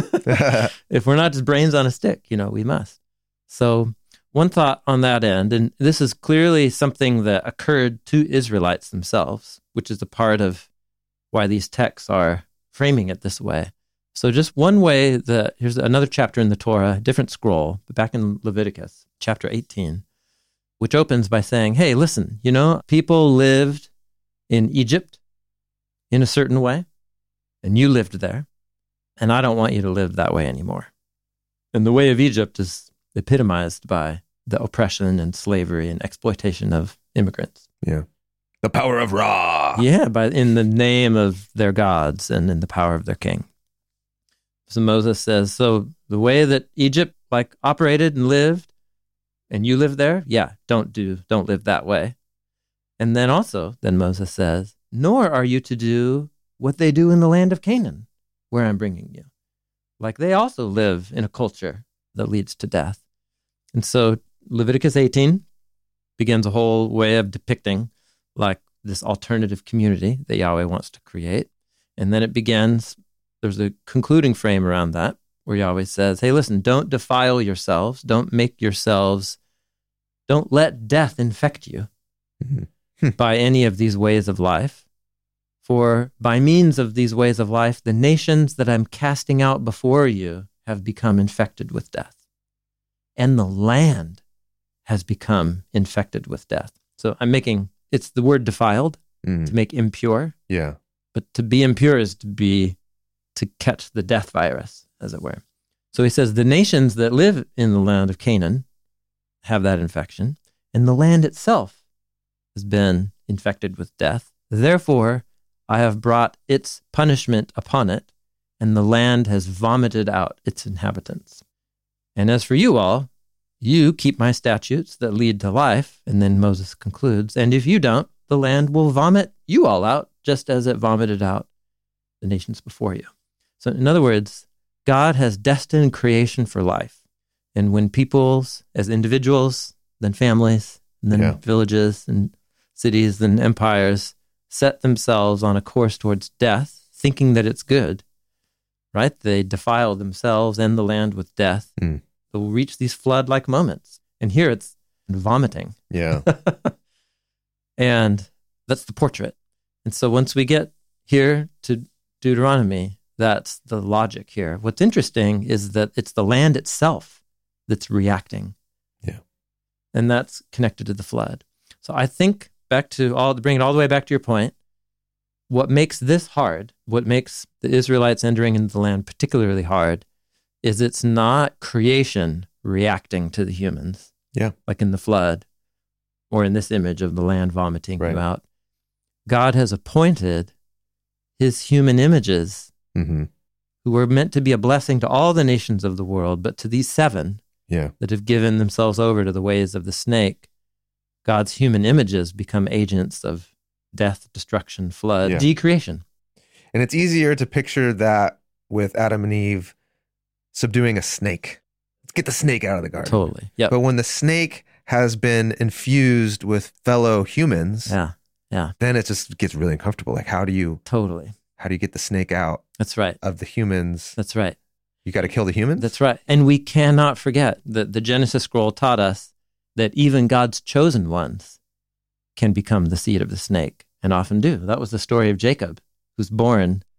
If we're not just brains on a stick, we must. So one thought on that end, and this is clearly something that occurred to Israelites themselves, which is a part of why these texts are framing it this way. So just one way here's another chapter in the Torah, different scroll, but back in Leviticus, chapter 18, which opens by saying, hey, listen, people lived in Egypt in a certain way, and you lived there. And I don't want you to live that way anymore. And the way of Egypt is epitomized by the oppression and slavery and exploitation of immigrants. Yeah. The power of Ra. Yeah, in the name of their gods and in the power of their king. So Moses says, so the way that Egypt operated and lived, and you live there, don't live that way. And then Moses says, nor are you to do what they do in the land of Canaan, where I'm bringing you. Like they also live in a culture that leads to death. And so Leviticus 18 begins a whole way of depicting this alternative community that Yahweh wants to create. And then it begins, there's a concluding frame around that where Yahweh says, hey, listen, don't defile yourselves. Don't let death infect you by any of these ways of life. For by means of these ways of life, the nations that I'm casting out before you have become infected with death. And the land has become infected with death. So it's the word defiled, to make impure. Yeah. But to be impure is to catch the death virus, as it were. So he says, the nations that live in the land of Canaan have that infection, and the land itself has been infected with death. Therefore, I have brought its punishment upon it, and the land has vomited out its inhabitants. And as for you all, you keep my statutes that lead to life. And then Moses concludes, and if you don't, the land will vomit you all out, just as it vomited out the nations before you. So in other words, God has destined creation for life. And when peoples, as individuals, then families, and then villages and cities and empires set themselves on a course towards death, thinking that it's good, right? They defile themselves and the land with death. They'll reach these flood-like moments. And here it's vomiting. Yeah. And that's the portrait. And so once we get here to Deuteronomy, that's the logic here. What's interesting is that it's the land itself that's reacting. Yeah. And that's connected to the flood. So I think bring it all the way back to your point, what makes this hard, what makes the Israelites entering into the land particularly hard, is it's not creation reacting to the humans. Yeah. Like in the flood, or in this image of the land vomiting you out. God has appointed his human images who were meant to be a blessing to all the nations of the world, but to these 7 that have given themselves over to the ways of the snake, God's human images become agents of death, destruction, flood, decreation. And it's easier to picture that with Adam and Eve subduing a snake. Let's get the snake out of the garden. Totally. Yeah. But when the snake has been infused with fellow humans, then it just gets really uncomfortable. Like, how do you get the snake out? That's right. Of the humans? That's right. You got to kill the humans? That's right. And we cannot forget that the Genesis scroll taught us that even God's chosen ones can become the seed of the snake, and often do. That was the story of Jacob, who's born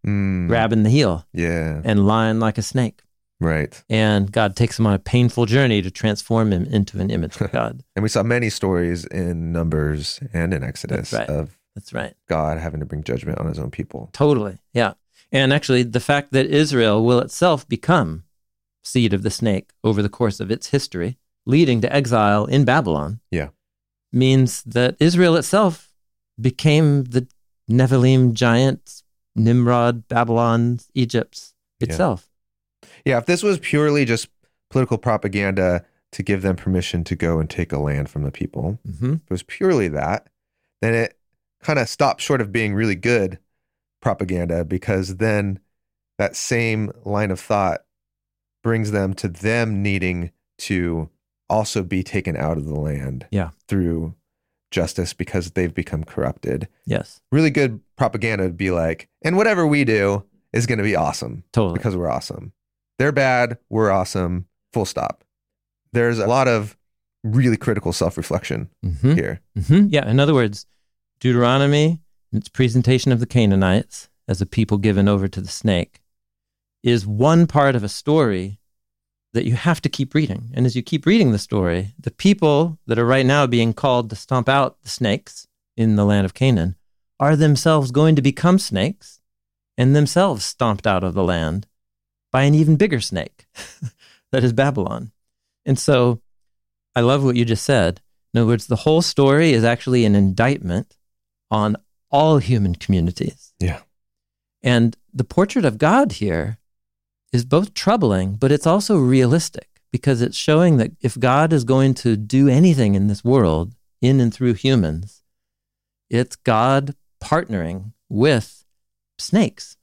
grabbing the heel Yeah. and lying like a snake. Right. And God takes him on a painful journey to transform him into an image of God. And we saw many stories in Numbers and in Exodus of That's right. God having to bring judgment on his own people. Totally. Yeah. And actually, the fact that Israel will itself become seed of the snake over the course of its history, leading to exile in Babylon, means that Israel itself became the Nephilim giants, Nimrod, Babylon, Egypt itself. Yeah, if this was purely just political propaganda to give them permission to go and take a land from the people, if it was purely that, then it kind of stops short of being really good propaganda, because then that same line of thought brings them to them needing to also be taken out of the land through justice because they've become corrupted. Yes. Really good propaganda would be like, and whatever we do is going to be awesome. Totally. Because we're awesome. They're bad, we're awesome, full stop. There's a lot of really critical self-reflection here. Yeah, in other words, Deuteronomy, its presentation of the Canaanites as a people given over to the snake, is one part of a story that you have to keep reading. And as you keep reading the story, the people that are right now being called to stomp out the snakes in the land of Canaan are themselves going to become snakes and themselves stomped out of the land by an even bigger snake, that is Babylon. And so I love what you just said. In other words, the whole story is actually an indictment on all human communities. Yeah. And the portrait of God here is both troubling, but it's also realistic, because it's showing that if God is going to do anything in this world, in and through humans, it's God partnering with snakes,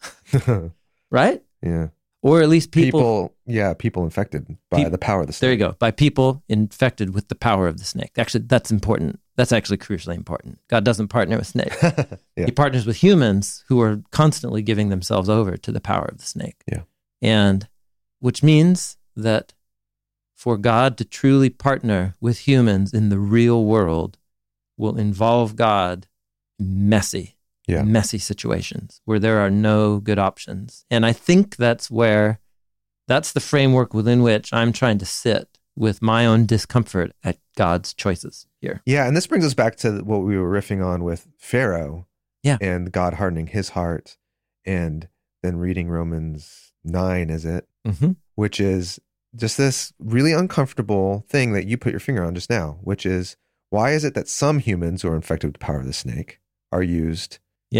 right? Yeah. Or at least people infected by the power of the snake. There you go. By people infected with the power of the snake. Actually, that's important. That's actually crucially important. God doesn't partner with snakes. He partners with humans who are constantly giving themselves over to the power of the snake. Yeah. And which means that for God to truly partner with humans in the real world will involve God in messy situations where there are no good options. And I think that's the framework within which I'm trying to sit with my own discomfort at God's choices here. Yeah, and this brings us back to what we were riffing on with Pharaoh and God hardening his heart, and then reading Romans 9, is it? Which is just this really uncomfortable thing that you put your finger on just now, which is, why is it that some humans who are infected with the power of the snake are used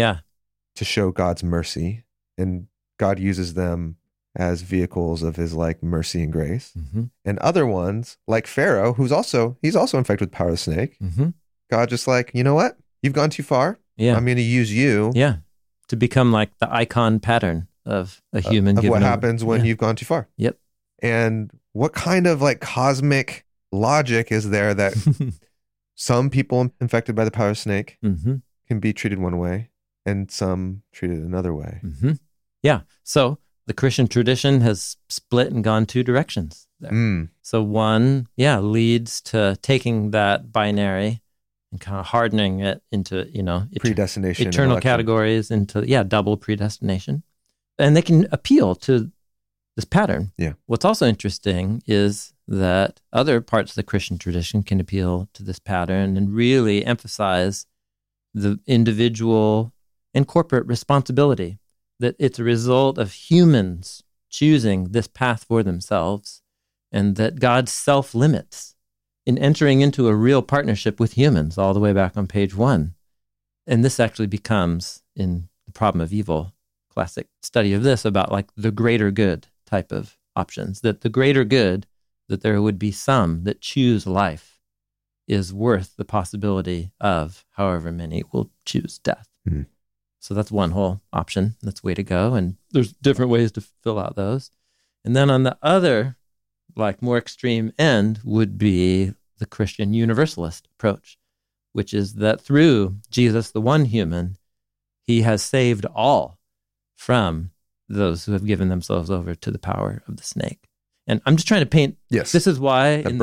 to show God's mercy, and God uses them as vehicles of his like mercy and grace, and other ones like Pharaoh, he's also infected with the power of the snake. God just like, you know what? You've gone too far. I'm going to use you. To become like the icon pattern of a human. Of what happens when you've gone too far. Yep. And what kind of like cosmic logic is there that some people infected by the power of the snake can be treated one way and some treated another way? Yeah. So the Christian tradition has split and gone two directions there. So one, leads to taking that binary and kind of hardening it into, predestination, eternal categories, into, double predestination. And they can appeal to this pattern. Yeah. What's also interesting is that other parts of the Christian tradition can appeal to this pattern and really emphasize the individual and corporate responsibility, that it's a result of humans choosing this path for themselves, and that God self-limits in entering into a real partnership with humans, all the way back on page 1. And this actually becomes, in The Problem of Evil, classic study of this, about like the greater good type of options, that the greater good, that there would be some that choose life, is worth the possibility of however many will choose death. So that's one whole option. That's way to go. And there's different ways to fill out those. And then on the other, like more extreme end, would be the Christian universalist approach, which is that through Jesus, the one human, he has saved all from those who have given themselves over to the power of the snake. And I'm just trying to paint, this is why in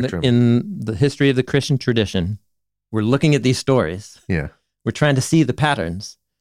the history of the Christian tradition, we're looking at these stories. Yeah. We're trying to see the patterns.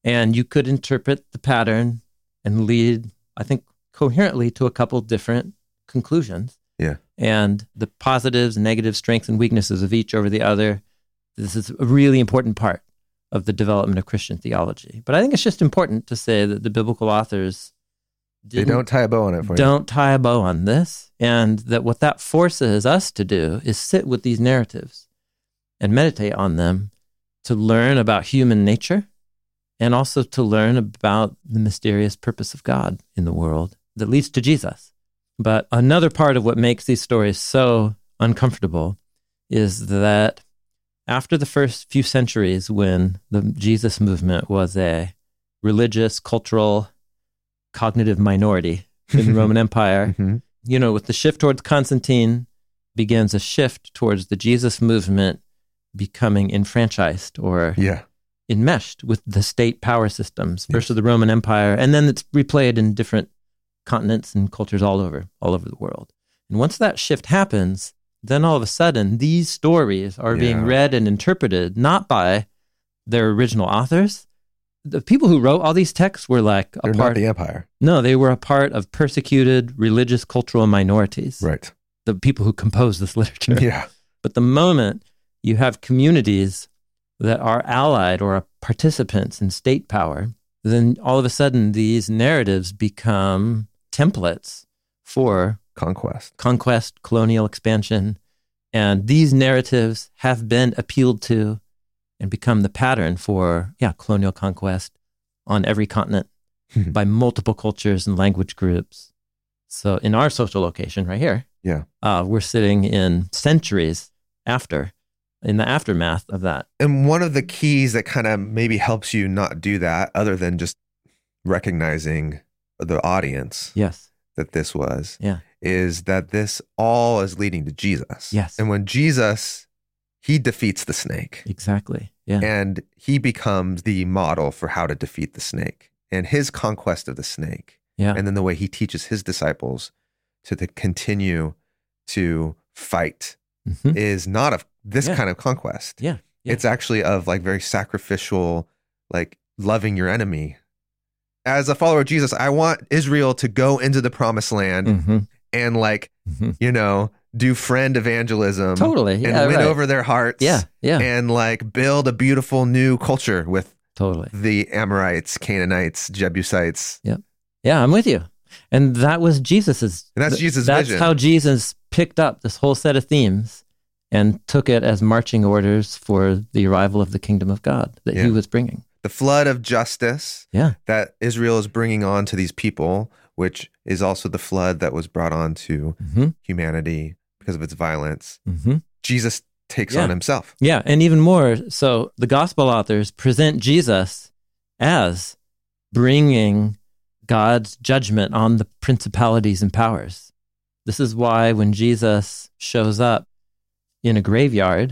And you could interpret the pattern and lead, I think, coherently to a couple different conclusions. Yeah. And the positives, negatives, strengths, and weaknesses of each over the other. This is a really important part of the development of Christian theology. But I think it's just important to say that the biblical authors They don't tie a bow on it for you. don't tie a bow on this, and that what that forces us to do is sit with these narratives and meditate on them to learn about human nature and also to learn about the mysterious purpose of God in the world that leads to Jesus. But another part of what makes these stories so uncomfortable is that after the first few centuries, when the Jesus movement was a religious, cultural, cognitive minority in the Roman Empire, with the shift towards Constantine begins a shift towards the Jesus movement becoming enfranchised or enmeshed with the state power systems versus the Roman Empire. And then it's replayed in different continents and cultures all over the world. And once that shift happens, then all of a sudden, these stories are being read and interpreted not by their original authors. The people who wrote all these texts were like They're not the empire. No, they were a part of persecuted religious, cultural minorities. Right. The people who composed this literature. Yeah. But the moment you have communities that are allied or are participants in state power, then all of a sudden these narratives become templates for conquest, colonial expansion. And these narratives have been appealed to and become the pattern for, colonial conquest on every continent by multiple cultures and language groups. So in our social location right here, we're sitting in centuries in the aftermath of that. And one of the keys that kind of maybe helps you not do that, other than just recognizing the audience that this was, is that this all is leading to Jesus. Yes. And when Jesus, he defeats the snake. Exactly. Yeah. And he becomes the model for how to defeat the snake and his conquest of the snake. Yeah. And then the way he teaches his disciples to continue to fight is not of this kind of conquest. Yeah. It's actually of like very sacrificial, like loving your enemy. As a follower of Jesus, I want Israel to go into the promised land and do friend evangelism. Totally. And win over their hearts. Yeah. And like build a beautiful new culture with totally the Amorites, Canaanites, Jebusites. Yeah. Yeah, I'm with you. And that was Jesus's. And that's Jesus' vision. That's how Jesus picked up this whole set of themes and took it as marching orders for the arrival of the kingdom of God that he was bringing. The flood of justice that Israel is bringing on to these people, which is also the flood that was brought on to humanity because of its violence. Jesus takes on himself. Yeah, and even more, so the gospel authors present Jesus as bringing God's judgment on the principalities and powers. This is why when Jesus shows up in a graveyard,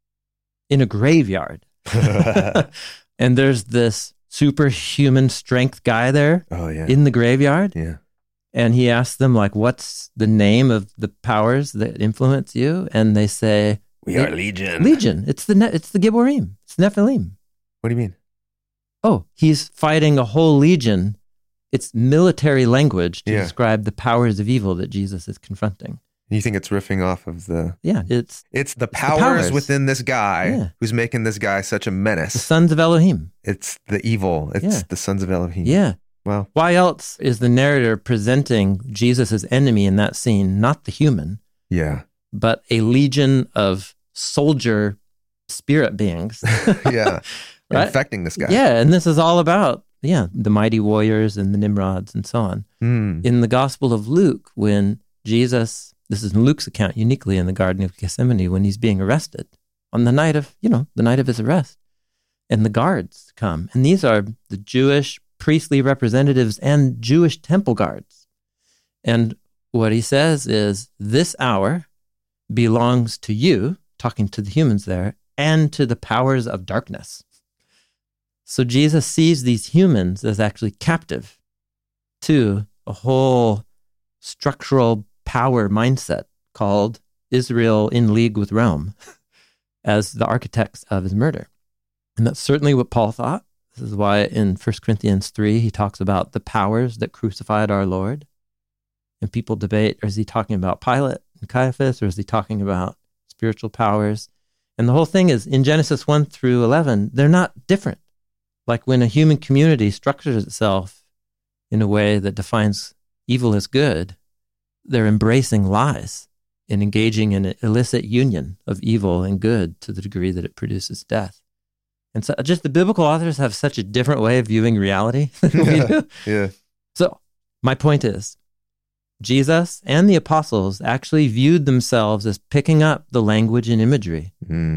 and there's this superhuman strength guy there in the graveyard. Yeah. And he asks them, like, what's the name of the powers that influence you? And they say, we are Legion. Legion. It's the Gibborim. It's Nephilim. What do you mean? Oh, he's fighting a whole legion. It's military language to describe the powers of evil that Jesus is confronting. You think it's riffing off of the... Yeah, it's the powers within this guy who's making this guy such a menace. The sons of Elohim. It's the evil. It's the sons of Elohim. Yeah. Wow. Why else is the narrator presenting Jesus' enemy in that scene, not the human, but a legion of soldier spirit beings? Right? Infecting this guy. Yeah, and this is all about, the mighty warriors and the Nimrods and so on. In the Gospel of Luke, when Jesus, this is in Luke's account uniquely in the Garden of Gethsemane, when he's being arrested on the night of his arrest, and the guards come, and these are the Jewish priestly representatives and Jewish temple guards. And what he says is, this hour belongs to you, talking to the humans there, and to the powers of darkness. So Jesus sees these humans as actually captive to a whole structural power mindset called Israel in league with Rome as the architects of his murder. And that's certainly what Paul thought. This is why in 1 Corinthians 3, he talks about the powers that crucified our Lord. And people debate, is he talking about Pilate and Caiaphas, or is he talking about spiritual powers? And the whole thing is, in Genesis 1 through 11, they're not different. Like when a human community structures itself in a way that defines evil as good, they're embracing lies and engaging in an illicit union of evil and good to the degree that it produces death. And so just the biblical authors have such a different way of viewing reality than we do. Yeah. So my point is, Jesus and the apostles actually viewed themselves as picking up the language and imagery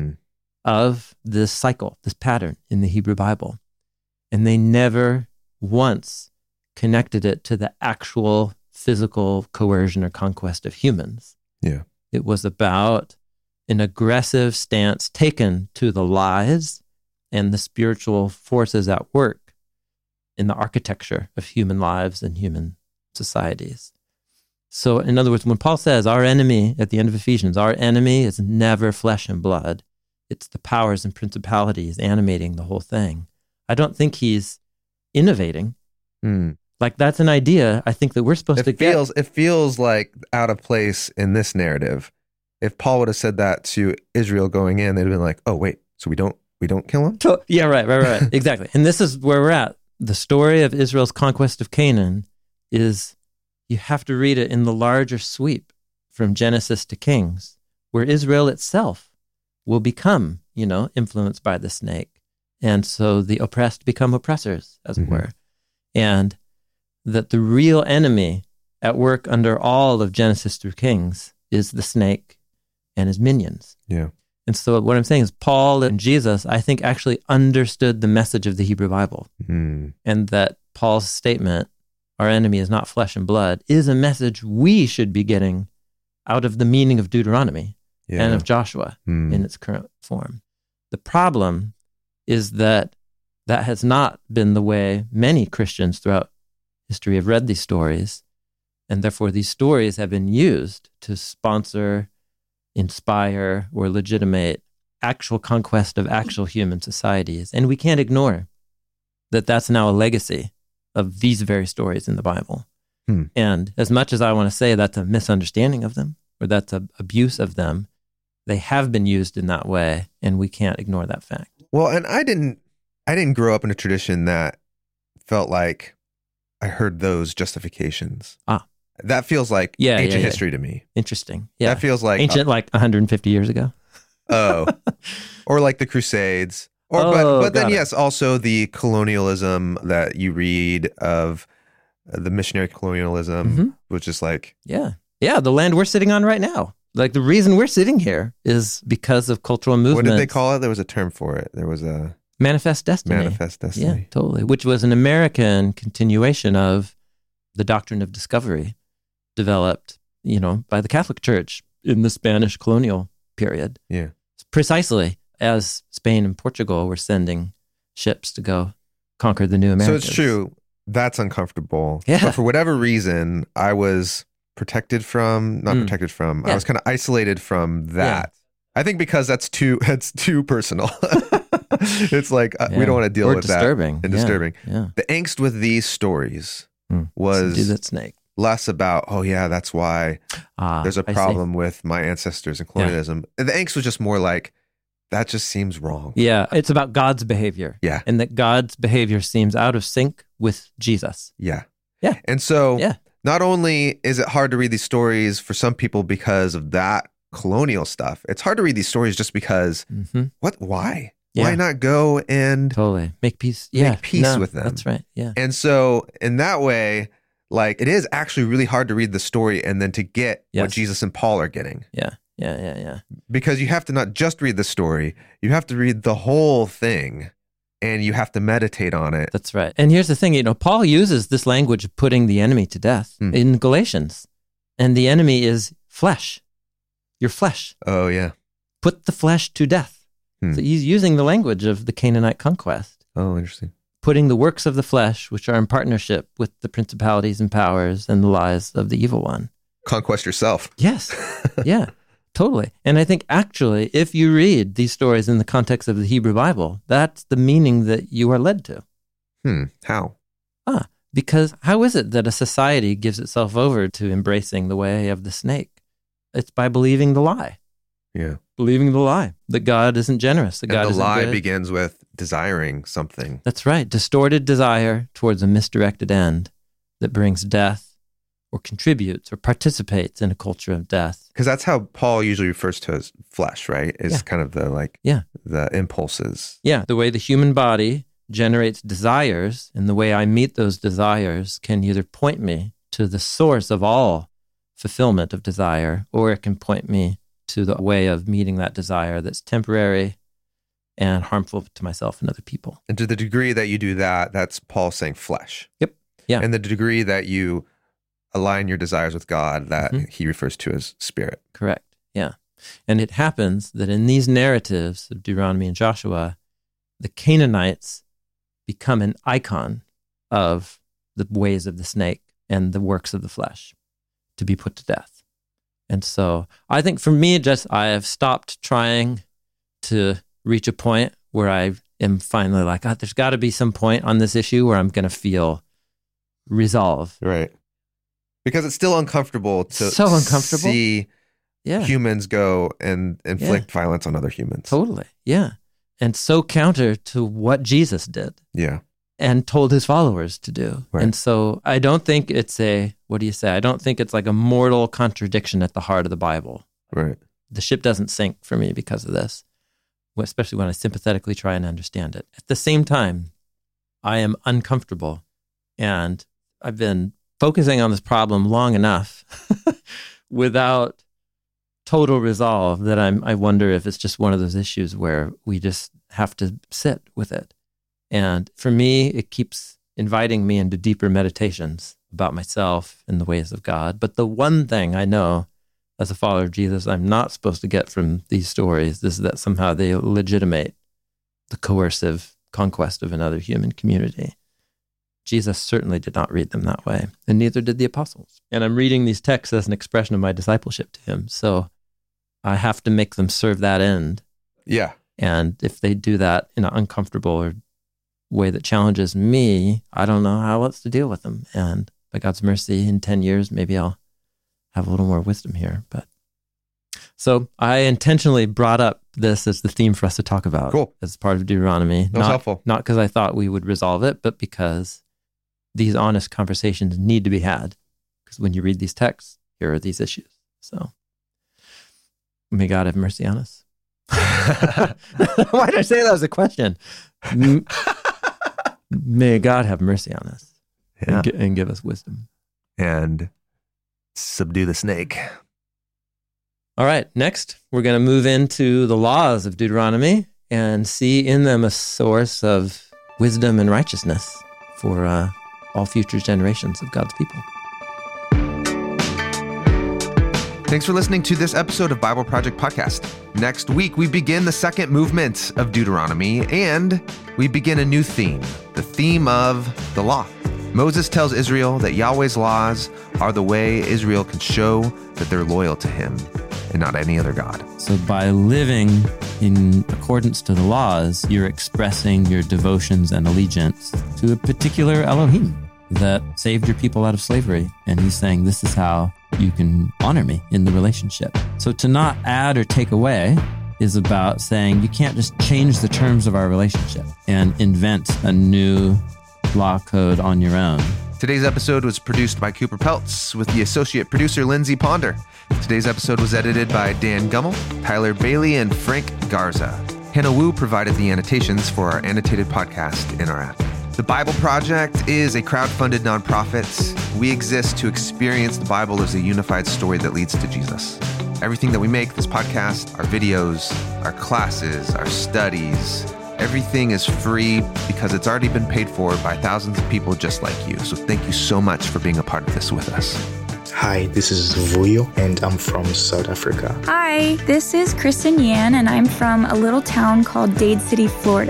of this cycle, this pattern in the Hebrew Bible. And they never once connected it to the actual physical coercion or conquest of humans. Yeah. It was about an aggressive stance taken to the lies and the spiritual forces at work in the architecture of human lives and human societies. So, in other words, when Paul says our enemy, at the end of Ephesians, our enemy is never flesh and blood. It's the powers and principalities animating the whole thing. I don't think he's innovating. Like, that's an idea I think that we're supposed to get. It feels like out of place in this narrative. If Paul would have said that to Israel going in, they'd have been like, oh, wait, so we don't kill him? Yeah, right. Exactly. And this is where we're at. The story of Israel's conquest of Canaan is, you have to read it in the larger sweep from Genesis to Kings, where Israel itself will become, influenced by the snake. And so the oppressed become oppressors, as it were. And that the real enemy at work under all of Genesis through Kings is the snake and his minions. Yeah. And so what I'm saying is Paul and Jesus, I think, actually understood the message of the Hebrew Bible. And that Paul's statement, our enemy is not flesh and blood, is a message we should be getting out of the meaning of Deuteronomy and of Joshua in its current form. The problem is that has not been the way many Christians throughout history have read these stories, and therefore these stories have been used to sponsor, inspire, or legitimate actual conquest of actual human societies. And we can't ignore that that's now a legacy of these very stories in the Bible. And as much as I want to say that's a misunderstanding of them, or that's an abuse of them, they have been used in that way, and we can't ignore that fact. Well, and I didn't grow up in a tradition that felt like I heard those justifications. That feels like ancient history to me. Interesting. Yeah. That feels like ancient, like 150 years ago. Oh, or like the Crusades. But then, yes, also the colonialism that you read of, the missionary colonialism, which is like... Yeah, the land we're sitting on right now. Like, the reason we're sitting here is because of cultural movements. What did they call it? There was a term for it. There was a... Manifest Destiny. Manifest Destiny. Yeah, totally. Which was an American continuation of the doctrine of discovery developed, by the Catholic Church in the Spanish colonial period. Yeah. Precisely as Spain and Portugal were sending ships to go conquer the new Americas. So it's true. That's uncomfortable. Yeah. But for whatever reason, I was not protected from, I was kind of isolated from that. Yeah. I think because that's too personal. It's like, we don't want to deal with disturbing. that. And disturbing. Yeah. The angst with these stories was do that snake. Less about, that's why there's a problem with my ancestors and colonialism. Yeah. The angst was just more like, that just seems wrong. Yeah, it's about God's behavior. Yeah. And that God's behavior seems out of sync with Jesus. Yeah. Yeah. And so not only is it hard to read these stories for some people because of that colonial stuff, it's hard to read these stories just because, why? Yeah. Why not go and totally make peace? Make peace with them. That's right. Yeah. And so in that way, like, it is actually really hard to read the story and then to get what Jesus and Paul are getting. Yeah. Because you have to not just read the story, you have to read the whole thing, and you have to meditate on it. That's right. And here's the thing, Paul uses this language of putting the enemy to death in Galatians. And the enemy is flesh. Your flesh. Oh, yeah. Put the flesh to death. So he's using the language of the Canaanite conquest. Oh, interesting. Putting the works of the flesh, which are in partnership with the principalities and powers and the lies of the evil one. Conquest yourself. Yes. Yeah. Totally. And I think actually, if you read these stories in the context of the Hebrew Bible, that's the meaning that you are led to. How? Because how is it that a society gives itself over to embracing the way of the snake? It's by believing the lie. Yeah. Believing the lie, that God isn't generous, that God isn't lie good. begins with desiring something. That's right. Distorted desire towards a misdirected end that brings death or contributes or participates in a culture of death. Because that's how Paul usually refers to his flesh, right? Is kind of the impulses. Yeah, the way the human body generates desires, and the way I meet those desires can either point me to the source of all fulfillment of desire, or it can point me to the way of meeting that desire that's temporary and harmful to myself and other people. And to the degree that you do that, that's Paul saying flesh. Yep. Yeah. And the degree that you align your desires with God, that he refers to as spirit. Correct. Yeah. And it happens that in these narratives of Deuteronomy and Joshua, the Canaanites become an icon of the ways of the snake and the works of the flesh to be put to death. And so I think for me, I have stopped trying to reach a point where I am finally like, there's got to be some point on this issue where I'm going to feel resolve. Right. Because it's still uncomfortable to see humans go and inflict violence on other humans. Totally. Yeah. And so counter to what Jesus did. Yeah. And told his followers to do. Right. And so I don't think it's I don't think it's like a mortal contradiction at the heart of the Bible. Right. The ship doesn't sink for me because of this, especially when I sympathetically try and understand it. At the same time, I am uncomfortable, and I've been focusing on this problem long enough without total resolve that I wonder if it's just one of those issues where we just have to sit with it. And for me, it keeps inviting me into deeper meditations about myself and the ways of God. But the one thing I know as a follower of Jesus I'm not supposed to get from these stories is that somehow they legitimate the coercive conquest of another human community. Jesus certainly did not read them that way, and neither did the apostles. And I'm reading these texts as an expression of my discipleship to him. So I have to make them serve that end. Yeah. And if they do that in an uncomfortable or way that challenges me, I don't know how else to deal with them. And by God's mercy, in 10 years, maybe I'll have a little more wisdom here. But so I intentionally brought up this as the theme for us to talk about. Cool. As part of Deuteronomy. That was helpful. Not because I thought we would resolve it, but because these honest conversations need to be had. Because when you read these texts, here are these issues. So may God have mercy on us. Why did I say that as a question? May God have mercy on us and give us wisdom. And subdue the snake. All right, next, we're going to move into the laws of Deuteronomy and see in them a source of wisdom and righteousness for all future generations of God's people. Thanks for listening to this episode of Bible Project Podcast. Next week, we begin the second movement of Deuteronomy, and we begin a new theme, the theme of the law. Moses tells Israel that Yahweh's laws are the way Israel can show that they're loyal to him and not any other God. So by living in accordance to the laws, you're expressing your devotions and allegiance to a particular Elohim that saved your people out of slavery. And he's saying, this is how you can honor me in the relationship. So to not add or take away is about saying you can't just change the terms of our relationship and invent a new law code on your own. Today's episode was produced by Cooper Peltz with the associate producer Lindsay Ponder. Today's episode was edited by Dan Gummel, Tyler Bailey, and Frank Garza. Hannah Wu provided the annotations for our annotated podcast in our app. The Bible Project is a crowd-funded nonprofit. We exist to experience the Bible as a unified story that leads to Jesus. Everything that we make, this podcast, our videos, our classes, our studies, everything is free because it's already been paid for by thousands of people just like you. So thank you so much for being a part of this with us. Hi, this is Vuyo, and I'm from South Africa. Hi, this is Kristen Yan, and I'm from a little town called Dade City, Florida. I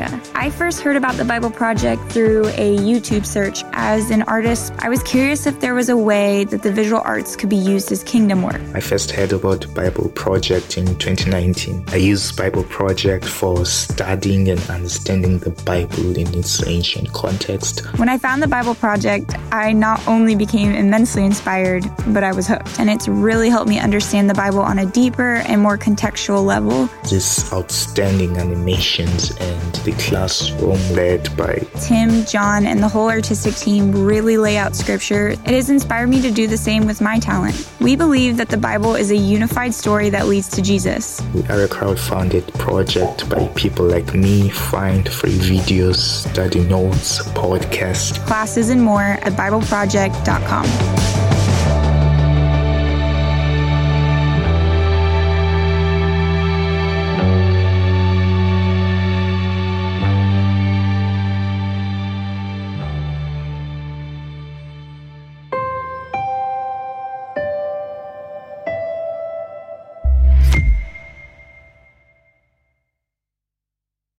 I first heard about the Bible Project through a YouTube search. As an artist, I was curious if there was a way that the visual arts could be used as kingdom work. I first heard about the Bible Project in 2019. I used Bible Project for studying and understanding the Bible in its ancient context. When I found the Bible Project, I not only became immensely inspired, but I was hooked. And it's really helped me understand the Bible on a deeper and more contextual level. These outstanding animations and the classroom led by Tim, John, and the whole artistic team really lay out scripture. It has inspired me to do the same with my talent. We believe that the Bible is a unified story that leads to Jesus. We are a crowd-funded project by people like me. Find free videos, study notes, podcasts, Classes, and more at BibleProject.com.